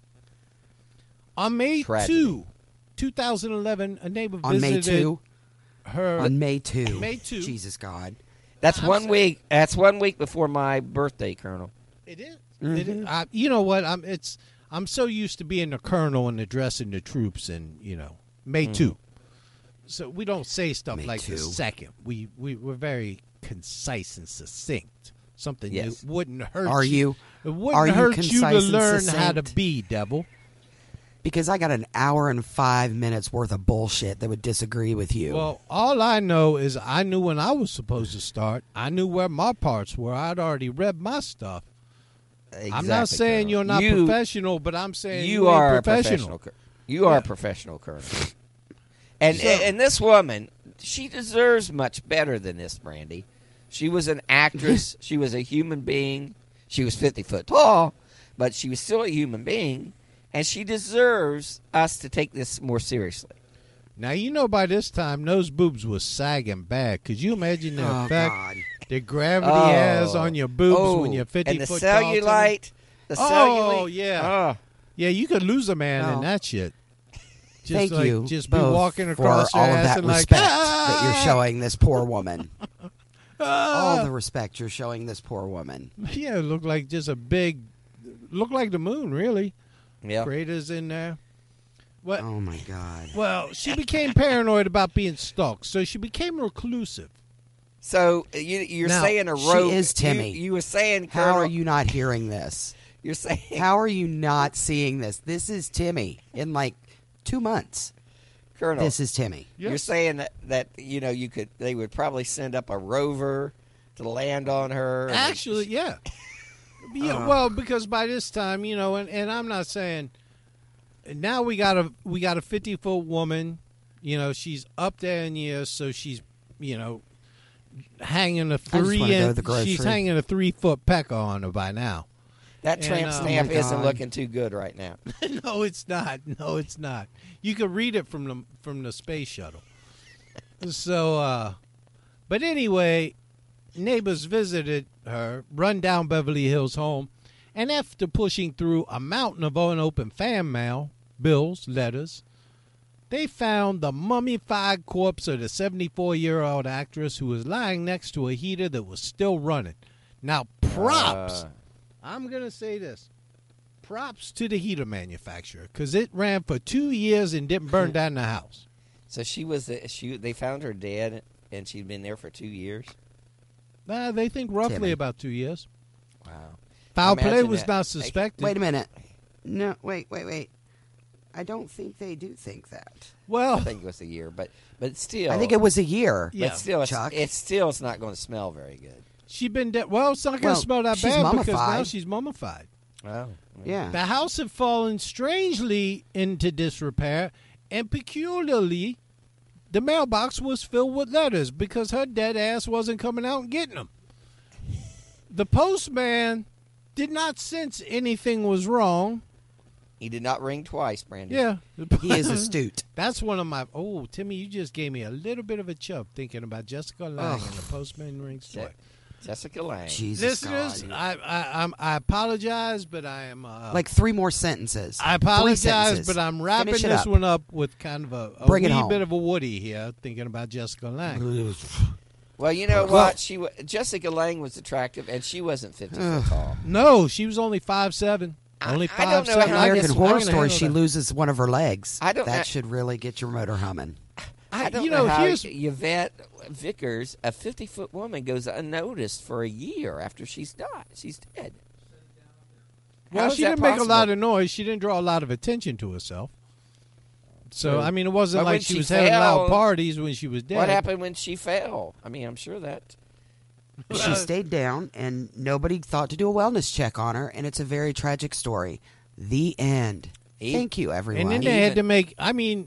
S5: On May
S4: Tragedy.
S5: second, twenty eleven, a neighbor
S6: On May
S5: visited
S6: two.
S5: her.
S6: On May two.
S5: May two.
S6: Jesus God.
S4: That's
S5: I'm
S4: one
S5: sorry.
S4: week. That's one week before my birthday, Colonel.
S5: It is.
S6: Mm-hmm.
S5: It is. I, you know what? I'm. It's. I'm so used to being the colonel and addressing the troops, and you know, May two. So we don't say stuff
S6: May
S5: like the
S6: two.
S5: second. We we we're very concise and succinct. Something
S4: Yes.
S5: that wouldn't hurt.
S6: Are you?
S5: It wouldn't
S6: Are you
S5: hurt you to
S6: concise and
S5: learn how to
S6: succinct?
S5: be, devil.
S6: Because I got an hour and five minutes worth of bullshit that would disagree with you.
S5: Well, all I know is I knew when I was supposed to start. I knew where my parts were. I'd already read my stuff. I'm not
S4: Exactly,
S5: saying
S4: Colonel.
S5: you're not
S4: You-
S5: professional, but I'm saying
S4: You
S5: you, ain't
S4: are a
S5: professional.
S4: professional. Col- You are
S5: Yeah.
S4: a professional, Colonel. And
S5: So-
S4: and this woman, she deserves much better than this, Brandy. She was an actress. She was a human being. She was fifty foot tall, but she was still a human being, and she deserves us to take this more seriously.
S5: Now, you know by this time, those boobs was sagging bad. Could you imagine the
S6: oh
S5: effect
S6: God.
S5: that gravity
S4: Oh.
S5: has on your boobs
S4: oh,
S5: when you're fifty
S4: and the
S5: foot tall? Timmy?
S4: cellulite, the
S5: Oh,
S4: cellulite.
S5: yeah.
S4: Oh.
S5: Yeah, you could lose a man in
S6: Oh.
S5: that shit. Just
S6: Thank
S5: like,
S6: you
S5: Just be
S6: both
S5: walking
S6: for
S5: across
S6: all
S5: your
S6: of
S5: ass
S6: that
S5: and like,
S6: respect
S5: ah!
S6: that you're showing this poor woman.
S5: Ah!
S6: all the respect you're showing this poor woman.
S5: Yeah, it looked like just a big, looked like the moon, really.
S4: Yeah.
S5: Craters in there. What?
S6: Oh my God.
S5: Well, she became paranoid about being stalked, so she became reclusive.
S4: So uh, you, you're
S5: Now,
S4: saying a
S6: she
S4: rogue.
S6: is Timmy.
S4: You, you were saying,
S6: How
S4: Colonel,
S6: are you not hearing this?
S4: You're saying
S6: How are you not seeing this? This is Timmy in like two months.
S4: Colonel.
S6: This is Timmy.
S4: You're saying that, that you know you could they would probably send up a rover to land on her. and-
S5: Actually, yeah. Yeah, well, because by this time, you know, and, and I'm not saying now we got a we got a fifty foot woman, you know, she's up there in years, so she's, you know, hanging a
S6: I just wanna
S5: three
S6: go to
S5: in,
S6: the grocery.
S5: she's hanging a three foot pecker on her by now.
S4: that
S5: and,
S4: tramp
S5: uh,
S4: stamp
S6: Oh my
S4: isn't
S6: God.
S4: looking too good right now.
S5: No, it's not. No, it's not. You can read it from the from the space shuttle. So, uh, but anyway, neighbors visited her rundown Beverly Hills home, and after pushing through a mountain of unopened fan mail, bills, letters, they found the mummified corpse of the seventy-four-year-old actress who was lying next to a heater that was still running. Now, props.
S4: Uh,
S5: I'm going to say this. Props to the heater manufacturer, because it ran for two years and didn't burn down the house.
S4: so she was. The, she. They found her dead, and she'd been there for two years.
S5: Uh, they think roughly
S6: Timmy.
S5: about two years.
S4: Wow.
S5: Foul play
S4: Imagine
S5: was
S4: that.
S5: not suspected.
S6: Wait a minute. No, wait, wait, wait. I don't think they do think that.
S5: Well,
S4: I think it was a year, but but still,
S6: I think it was a year.
S5: Yeah.
S4: But still, it's,
S6: Chuck.
S4: it's still it's not going to smell very good.
S5: she been dead. Well, it's not going to
S6: Well,
S5: smell that
S6: she's
S5: bad because now
S6: mummified.
S5: she's mummified.
S4: Oh,
S6: Yeah.
S5: The house had fallen strangely into disrepair, and peculiarly, the mailbox was filled with letters because her dead ass wasn't coming out and getting them. The postman did not sense anything was wrong.
S4: He did not ring twice, Brandon.
S5: Yeah.
S6: He is astute.
S5: That's one of my. Oh, Timmy, you just gave me a little bit of a chub thinking about Jessica Lange
S6: Ugh.
S5: and the postman rings
S4: Je-
S5: twice.
S4: Jessica Lange.
S6: Jesus
S5: Listeners,
S6: God.
S5: I, I I'm, I apologize, but I am. Uh,
S6: Like three more sentences.
S5: I
S6: Three
S5: apologize,
S6: sentences.
S5: but I'm wrapping
S6: Finish it
S5: this
S6: up.
S5: one up with kind of a, a
S6: Bring it
S5: wee
S6: home.
S5: bit of a Woody here, thinking about Jessica Lange.
S4: Well, you know
S6: Well-
S4: what? She wa Jessica Lange was attractive, and she wasn't fifty foot tall.
S5: No, she was only five seven.
S4: I-
S5: Only
S4: I don't
S5: five
S4: know
S5: seven.
S4: how
S5: I
S6: American
S5: guess-
S6: Horror
S5: I'm gonna
S6: Story,
S5: handle
S6: she
S5: that.
S6: loses one of her legs.
S4: I don't-
S6: That
S4: I-
S6: should really get your motor humming.
S4: I don't
S5: you
S4: know,
S5: know,
S4: how
S5: here's-
S4: Yvette Vickers, a fifty foot woman, goes unnoticed for a year after she's died. She's dead.
S5: Well,
S4: How is
S5: she
S4: that
S5: didn't make a lot
S4: possible?
S5: of noise. She didn't draw a lot of attention to herself. So,
S4: True.
S5: I mean, it wasn't
S4: But
S5: like
S4: when
S5: she
S4: she
S5: was having
S4: fell-
S5: loud parties when she was dead.
S4: What happened when she fell? I mean, I'm sure that.
S6: She stayed down, and nobody thought to do a wellness check on her, and it's a very tragic story. The end.
S4: E-
S6: Thank you, everyone.
S5: And then they had
S4: Even-
S5: to make. I mean,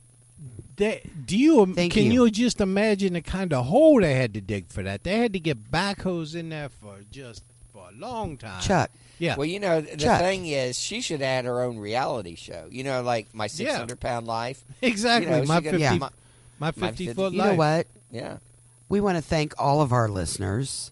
S5: they, do you
S6: Thank
S5: can
S6: you.
S5: you. just imagine the kind of hole they had to dig for that? They had to get backhoes in there for just for a long time.
S6: Chuck,
S5: yeah.
S4: Well, you know, the
S6: Chuck.
S4: thing is, she should add her own reality show. You know, like My six hundred Pound Life.
S5: exactly.
S4: You know,
S5: my
S4: she could-
S5: fifty,
S6: Yeah.
S4: my-
S5: my
S4: my
S5: fifty
S4: fifty-
S5: foot
S6: you
S5: life.
S6: know what?
S4: yeah.
S6: We want to thank all of our listeners.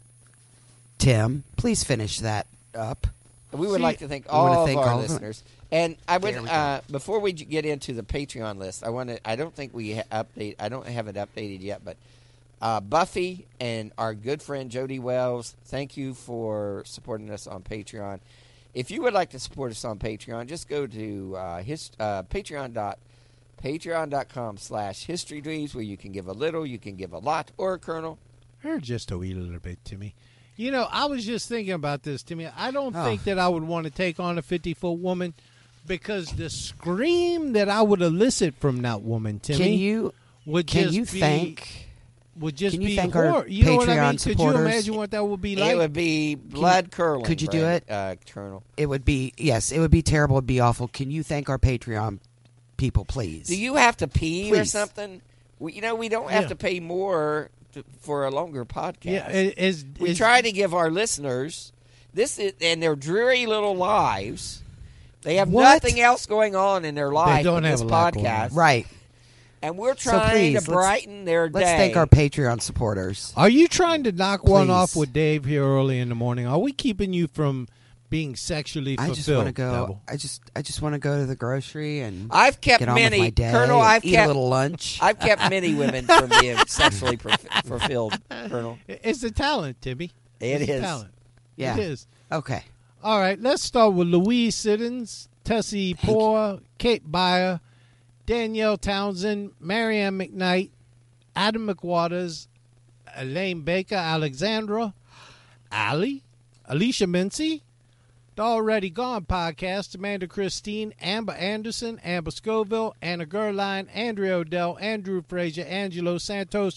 S6: Tim, please finish that up.
S4: We would
S5: See,
S4: like to thank
S6: we wanna
S4: all of
S6: thank
S4: our
S6: all of them.
S4: listeners. And I would,
S6: There we go.
S4: uh, before we j- get into the Patreon list, I want to. I don't think we ha- update. I don't have it updated yet, but uh, Buffy and our good friend Jody Wells, thank you for supporting us on Patreon. If you would like to support us on Patreon, just go to uh, his, uh, Patreon dot patreon dot com slash History Dweebs, where you can give a little, you can give a lot, or a kernel.
S5: Or just a wee little bit, Timmy. You know, I was just thinking about this, Timmy. I don't
S6: Oh.
S5: think that I would want to take on a fifty-foot woman because the scream that I would elicit from that woman, Timmy,
S6: Can you
S5: would
S6: can
S5: just
S6: you
S5: be,
S6: thank
S5: would just
S6: can you
S5: be
S6: thank our
S5: horror. You know what I mean?
S6: Patreon
S5: Could you
S6: supporters?
S5: imagine what that would be like?
S4: it would be blood curling.
S6: could you do
S4: Brand-
S6: it?
S4: uh, Colonel?
S6: it would be yes, it would be terrible, it'd be awful. Can you thank our Patreon people, please?
S4: Do you have to pee or
S6: Please.
S4: something? We, you know, we don't have
S5: Yeah.
S4: to pay more to, for a longer podcast.
S5: yeah, it- is
S4: we
S5: is-
S4: try to give our listeners this is, and their dreary little lives. They have
S6: What?
S4: nothing else going on in their life
S5: don't
S4: but
S5: have
S4: this
S5: a lot going on.
S4: podcast,
S6: Right.
S4: and we're
S6: So
S4: trying
S6: please,
S4: to
S6: let's-
S4: brighten their
S6: Let's
S4: day.
S6: thank our Patreon supporters.
S5: Are you trying to knock one
S6: Please.
S5: off with Dave here early in the morning? Are we keeping you from being sexually
S6: I
S5: fulfilled?
S6: just want to go.
S5: Devil?
S6: I just I just want to go to the grocery and
S4: I've kept
S6: get on
S4: many,
S6: with my day.
S4: Colonel.
S6: and
S4: I've
S6: eat
S4: kept
S6: a little lunch.
S4: I've kept many women from being sexually prof- fulfilled, Colonel.
S5: It's a talent, Timmy.
S4: It
S5: it's
S4: is.
S5: a talent.
S6: yeah.
S5: It is.
S6: Okay.
S5: All right, let's start with Louise Siddons, Tessie Poor, Kate Byer, Danielle Townsend, Marianne McKnight, Adam McWaters, Elaine Baker, Alexandra, Allie, Alicia Mincy, the Already Gone podcast, Amanda Christine, Amber Anderson, Amber Scoville, Anna Gerline, Andrea Odell, Andrew Frazier, Angelo Santos,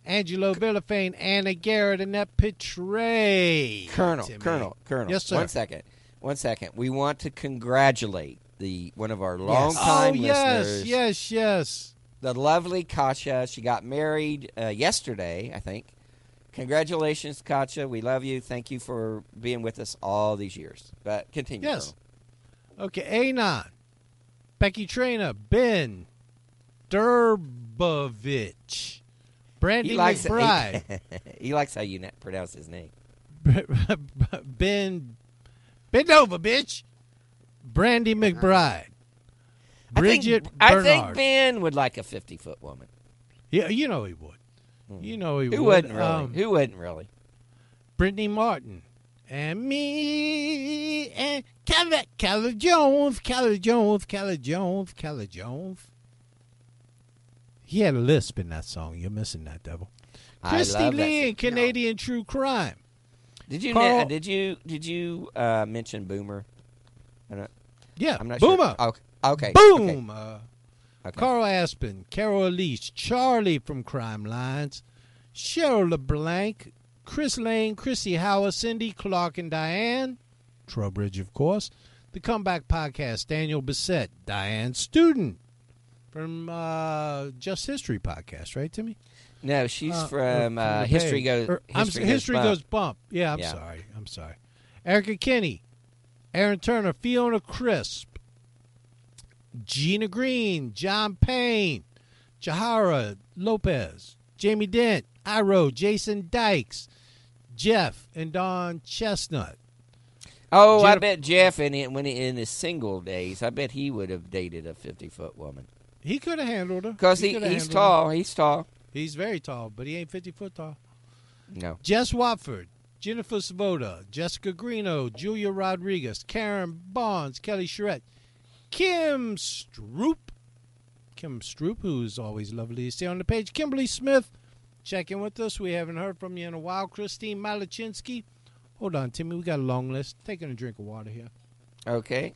S5: Angelo Villafane, Anna Garrett, Annette Petray.
S4: Colonel,
S5: Timmy.
S4: Colonel, Colonel.
S5: Yes, sir.
S4: One second. One second. We want to congratulate the one of our longtime
S5: Oh, yes,
S4: listeners.
S5: yes, yes.
S4: The lovely Katya. She got married uh, yesterday, I think. Congratulations, Katya. We love you. Thank you for being with us all these years. But continue.
S5: Yes.
S4: Colonel.
S5: Okay, Anon, Becky Trainer, Ben Durbovich, Brandy
S4: He likes
S5: McBride,
S4: He, he likes how you na- pronounce his name.
S5: Ben Bend over, bitch. Brandy McBride, Bridget
S4: I think, I
S5: Bernard.
S4: think Ben would like a fifty-foot woman.
S5: Yeah, you know he would. You know he
S4: Who
S5: would.
S4: wouldn't really?
S5: Um,
S4: Who wouldn't really?
S5: Brittany Martin. And me and Kelly, Kelly Jones, Kelly Jones, Kelly Jones, Kelly Jones. He had a lisp in that song. You're missing that, devil.
S4: I
S5: Christy
S4: love that
S5: Lee
S4: song.
S5: and Canadian True Crime.
S4: Did you
S5: Carl-
S4: na- did you did you uh, mention Boomer? I'm not,
S5: Yeah,
S4: I'm not
S5: Boomer.
S4: sure. Oh, okay.
S5: Boom. Uh,
S4: Okay.
S5: Carl Aspen, Carol Elise, Charlie from Crime Lines, Cheryl LeBlanc, Chris Lane, Chrissy Howard, Cindy Clark, and Diane Trowbridge, of course. The Comeback Podcast, Daniel Bissett, Diane Student from uh, Just History Podcast, right, Timmy?
S4: No, she's
S5: Uh,
S4: from,
S5: or
S4: uh,
S5: the
S4: History
S5: page.
S4: Goes
S5: Or, I'm
S4: History,
S5: s- History
S4: Goes
S5: Goes
S4: Bump.
S5: Bump. Yeah, I'm
S4: Yeah.
S5: sorry. I'm sorry. Erica Kinney, Aaron Turner, Fiona Crisp, Gina Green, John Payne, Jahara Lopez, Jamie Dent, Iro, Jason Dykes, Jeff, and Don Chestnut.
S4: Oh, I
S5: Jennifer-
S4: bet Jeff in it, when he, in his single days, I bet he would have dated a fifty-foot woman.
S5: He could have handled her.
S4: Because he,
S5: coulda
S4: he's
S5: handled
S4: tall.
S5: her.
S4: He's tall.
S5: He's very tall, but he ain't fifty foot tall.
S4: No.
S5: Jess Watford, Jennifer Svoda, Jessica Greeno, Julia Rodriguez, Karen Bonds, Kelly Charette, Kim Stroop, Kim Stroop, who's always lovely to see on the page, Kimberly Smith, check in with us. We haven't heard from you in a while. Christine Malachinsky. Hold on, Timmy, we got a long list. Taking a drink of water here.
S4: Okay.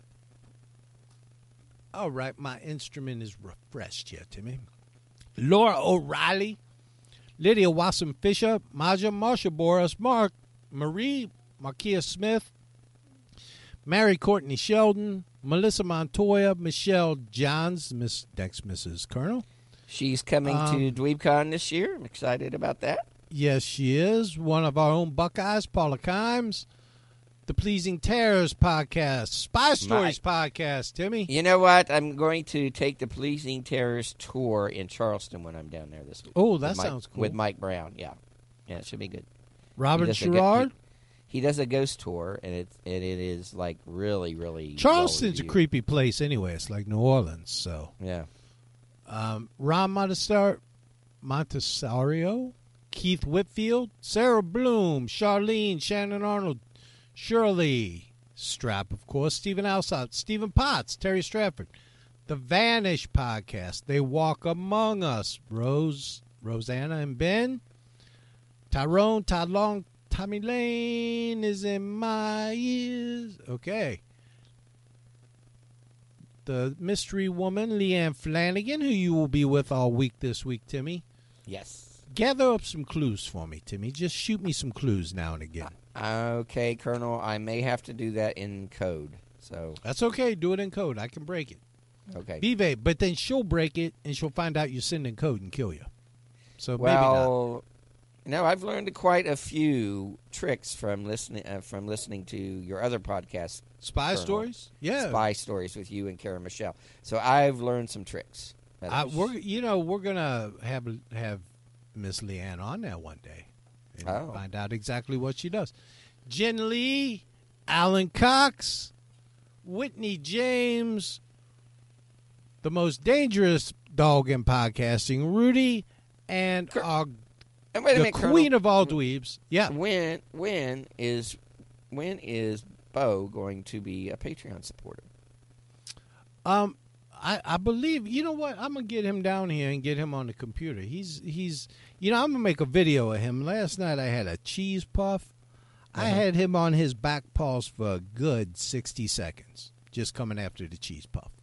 S5: All right, my instrument is refreshed here, Timmy. Laura O'Reilly, Lydia Wasson Fisher, Maja Marsha Boris, Mark, Marie, Markia Smith, Mary Courtney Sheldon, Melissa Montoya, Michelle Johns, Miss next Missus Colonel.
S4: She's coming
S5: Um,
S4: to DweebCon this year. I'm excited about that.
S5: Yes, she is. One of our own Buckeyes, Paula Kimes. The Pleasing Terrors podcast, Spy Stories podcast, Timmy.
S4: You know what? I'm going to take the Pleasing Terrors tour in Charleston when I'm down there this week.
S5: Oh,
S4: With
S5: that
S4: Mike-
S5: sounds cool.
S4: With Mike Brown, yeah. Yeah, it should be good.
S5: Robert
S4: He does a go-
S5: Sherrard.
S4: he, he does a ghost tour, and it, and it is, like, really, really
S5: Charleston's a
S4: well-reviewed.
S5: creepy place anyway. It's like New Orleans, so.
S4: Yeah.
S5: Um, Ron Montestar- Montessario, Keith Whitfield, Sarah Bloom, Charlene, Shannon Arnold, Shirley Strap, of course, Stephen Alsop, Stephen Potts, Terry Stratford, The Vanish Podcast, They Walk Among Us, Rose, Rosanna and Ben, Tyrone, Todd Long, Tommy Lane is in my ears. Okay. The mystery woman, Leanne Flanagan, who you will be with all week this week, Timmy.
S4: Yes.
S5: Gather up some clues for me, Timmy. Just shoot me some clues now and again.
S4: Okay, Colonel, I may have to do that in code. So,
S5: That's okay. Do it in code. I can break it.
S4: okay.
S5: Vive, but then she'll break it and she'll find out you're sending code and kill you. So maybe not.
S4: Well, no, I've learned quite a few tricks from listening uh, from listening to your other podcast,
S5: Spy
S4: Colonel.
S5: stories? Yeah.
S4: Spy Stories with you and Karen Michelle. So I've learned some tricks. That
S5: I,
S4: was-
S5: we're, you know, we're going to have have Miss Leanne on there one day and
S4: Oh.
S5: find out exactly what she does. Jen Lee, Alan Cox, Whitney James, the most dangerous dog in podcasting, Rudy, and
S4: Cor-
S5: our,
S4: and wait a
S5: the
S4: minute,
S5: queen
S4: Colonel.
S5: of all dweebs. Yeah.
S4: When when is when is Bo going to be a Patreon supporter?
S5: Um, I, I believe, you know what? I'm gonna get him down here and get him on the computer. He's he's you know, I'm gonna make a video of him. Last night I had a cheese puff. I had him on his back paws for a good sixty seconds, just coming after the cheese puff.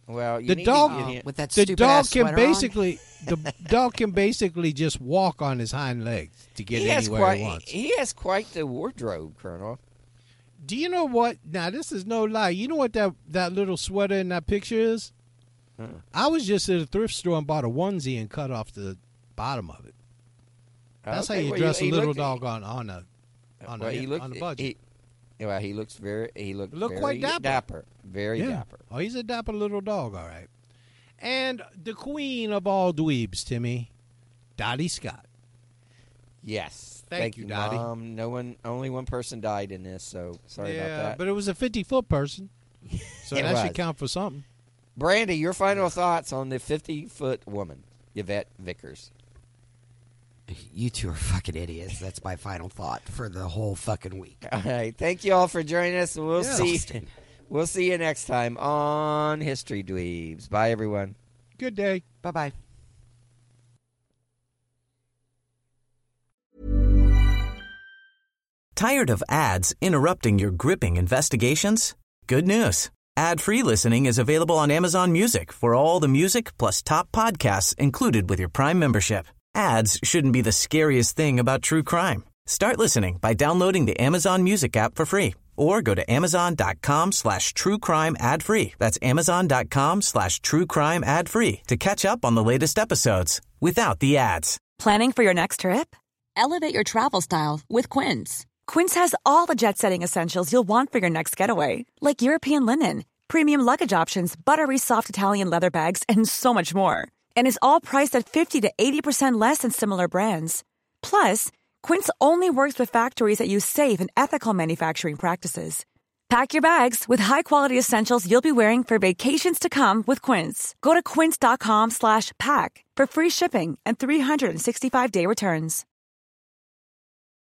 S4: Well, you
S5: The
S4: need
S5: dog-
S4: to get
S6: Oh,
S4: him-
S6: with that
S5: The
S6: stupid
S5: dog
S6: ass
S5: can
S6: sweater
S5: basically the dog can basically just walk on his hind legs to get
S4: he has
S5: anywhere
S4: quite
S5: he wants.
S4: he has quite the wardrobe, Colonel.
S5: Do you know what? Now this is no lie. You know what that that little sweater in that picture is?
S4: Huh.
S5: I was just at a thrift store and bought a onesie and cut off the bottom of it. That's
S4: Okay,
S5: how you
S4: well,
S5: dress
S4: he
S5: a little
S4: looked-
S5: dog on on a on,
S4: well,
S5: a,
S4: he looked,
S5: on a budget.
S4: He, well, he looks very he looked
S5: Look
S4: very
S5: quite dapper.
S4: very
S5: yeah.
S4: dapper.
S5: Oh, he's a dapper little dog, all right. And the queen of all dweebs, Timmy, Dottie Scott.
S4: Yes,
S5: Thank you, Dottie.
S4: Mom. No one, only one person died in this, so sorry
S5: yeah,
S4: about that.
S5: but it was a fifty-foot person, so
S4: It
S5: that
S4: was.
S5: should count for something.
S4: Brandy, your final thoughts on the fifty-foot woman, Yvette Vickers?
S6: You two are fucking idiots. That's my final thought for the whole fucking week.
S4: All right, thank you all for joining us, and we'll
S5: Yeah.
S4: see.
S6: Exhausting.
S4: We'll see you next time on History Dweebs. Bye, everyone.
S5: Good day.
S6: Bye bye.
S7: Tired of ads interrupting your gripping investigations? Good news. Ad-free listening is available on Amazon Music for all the music plus top podcasts included with your Prime membership. Ads shouldn't be the scariest thing about true crime. Start listening by downloading the Amazon Music app for free or go to amazon.com slash true crime ad free. That's amazon.com slash true crime ad free to catch up on the latest episodes without the ads.
S9: Planning for your next trip? Elevate your travel style with Quince. Quince has all the jet-setting essentials you'll want for your next getaway, like European linen, premium luggage options, buttery soft Italian leather bags, and so much more. And is all priced at fifty to eighty percent less than similar brands. Plus, Quince only works with factories that use safe and ethical manufacturing practices. Pack your bags with high-quality essentials you'll be wearing for vacations to come with Quince. Go to quince.com slash pack for free shipping and three sixty-five day returns.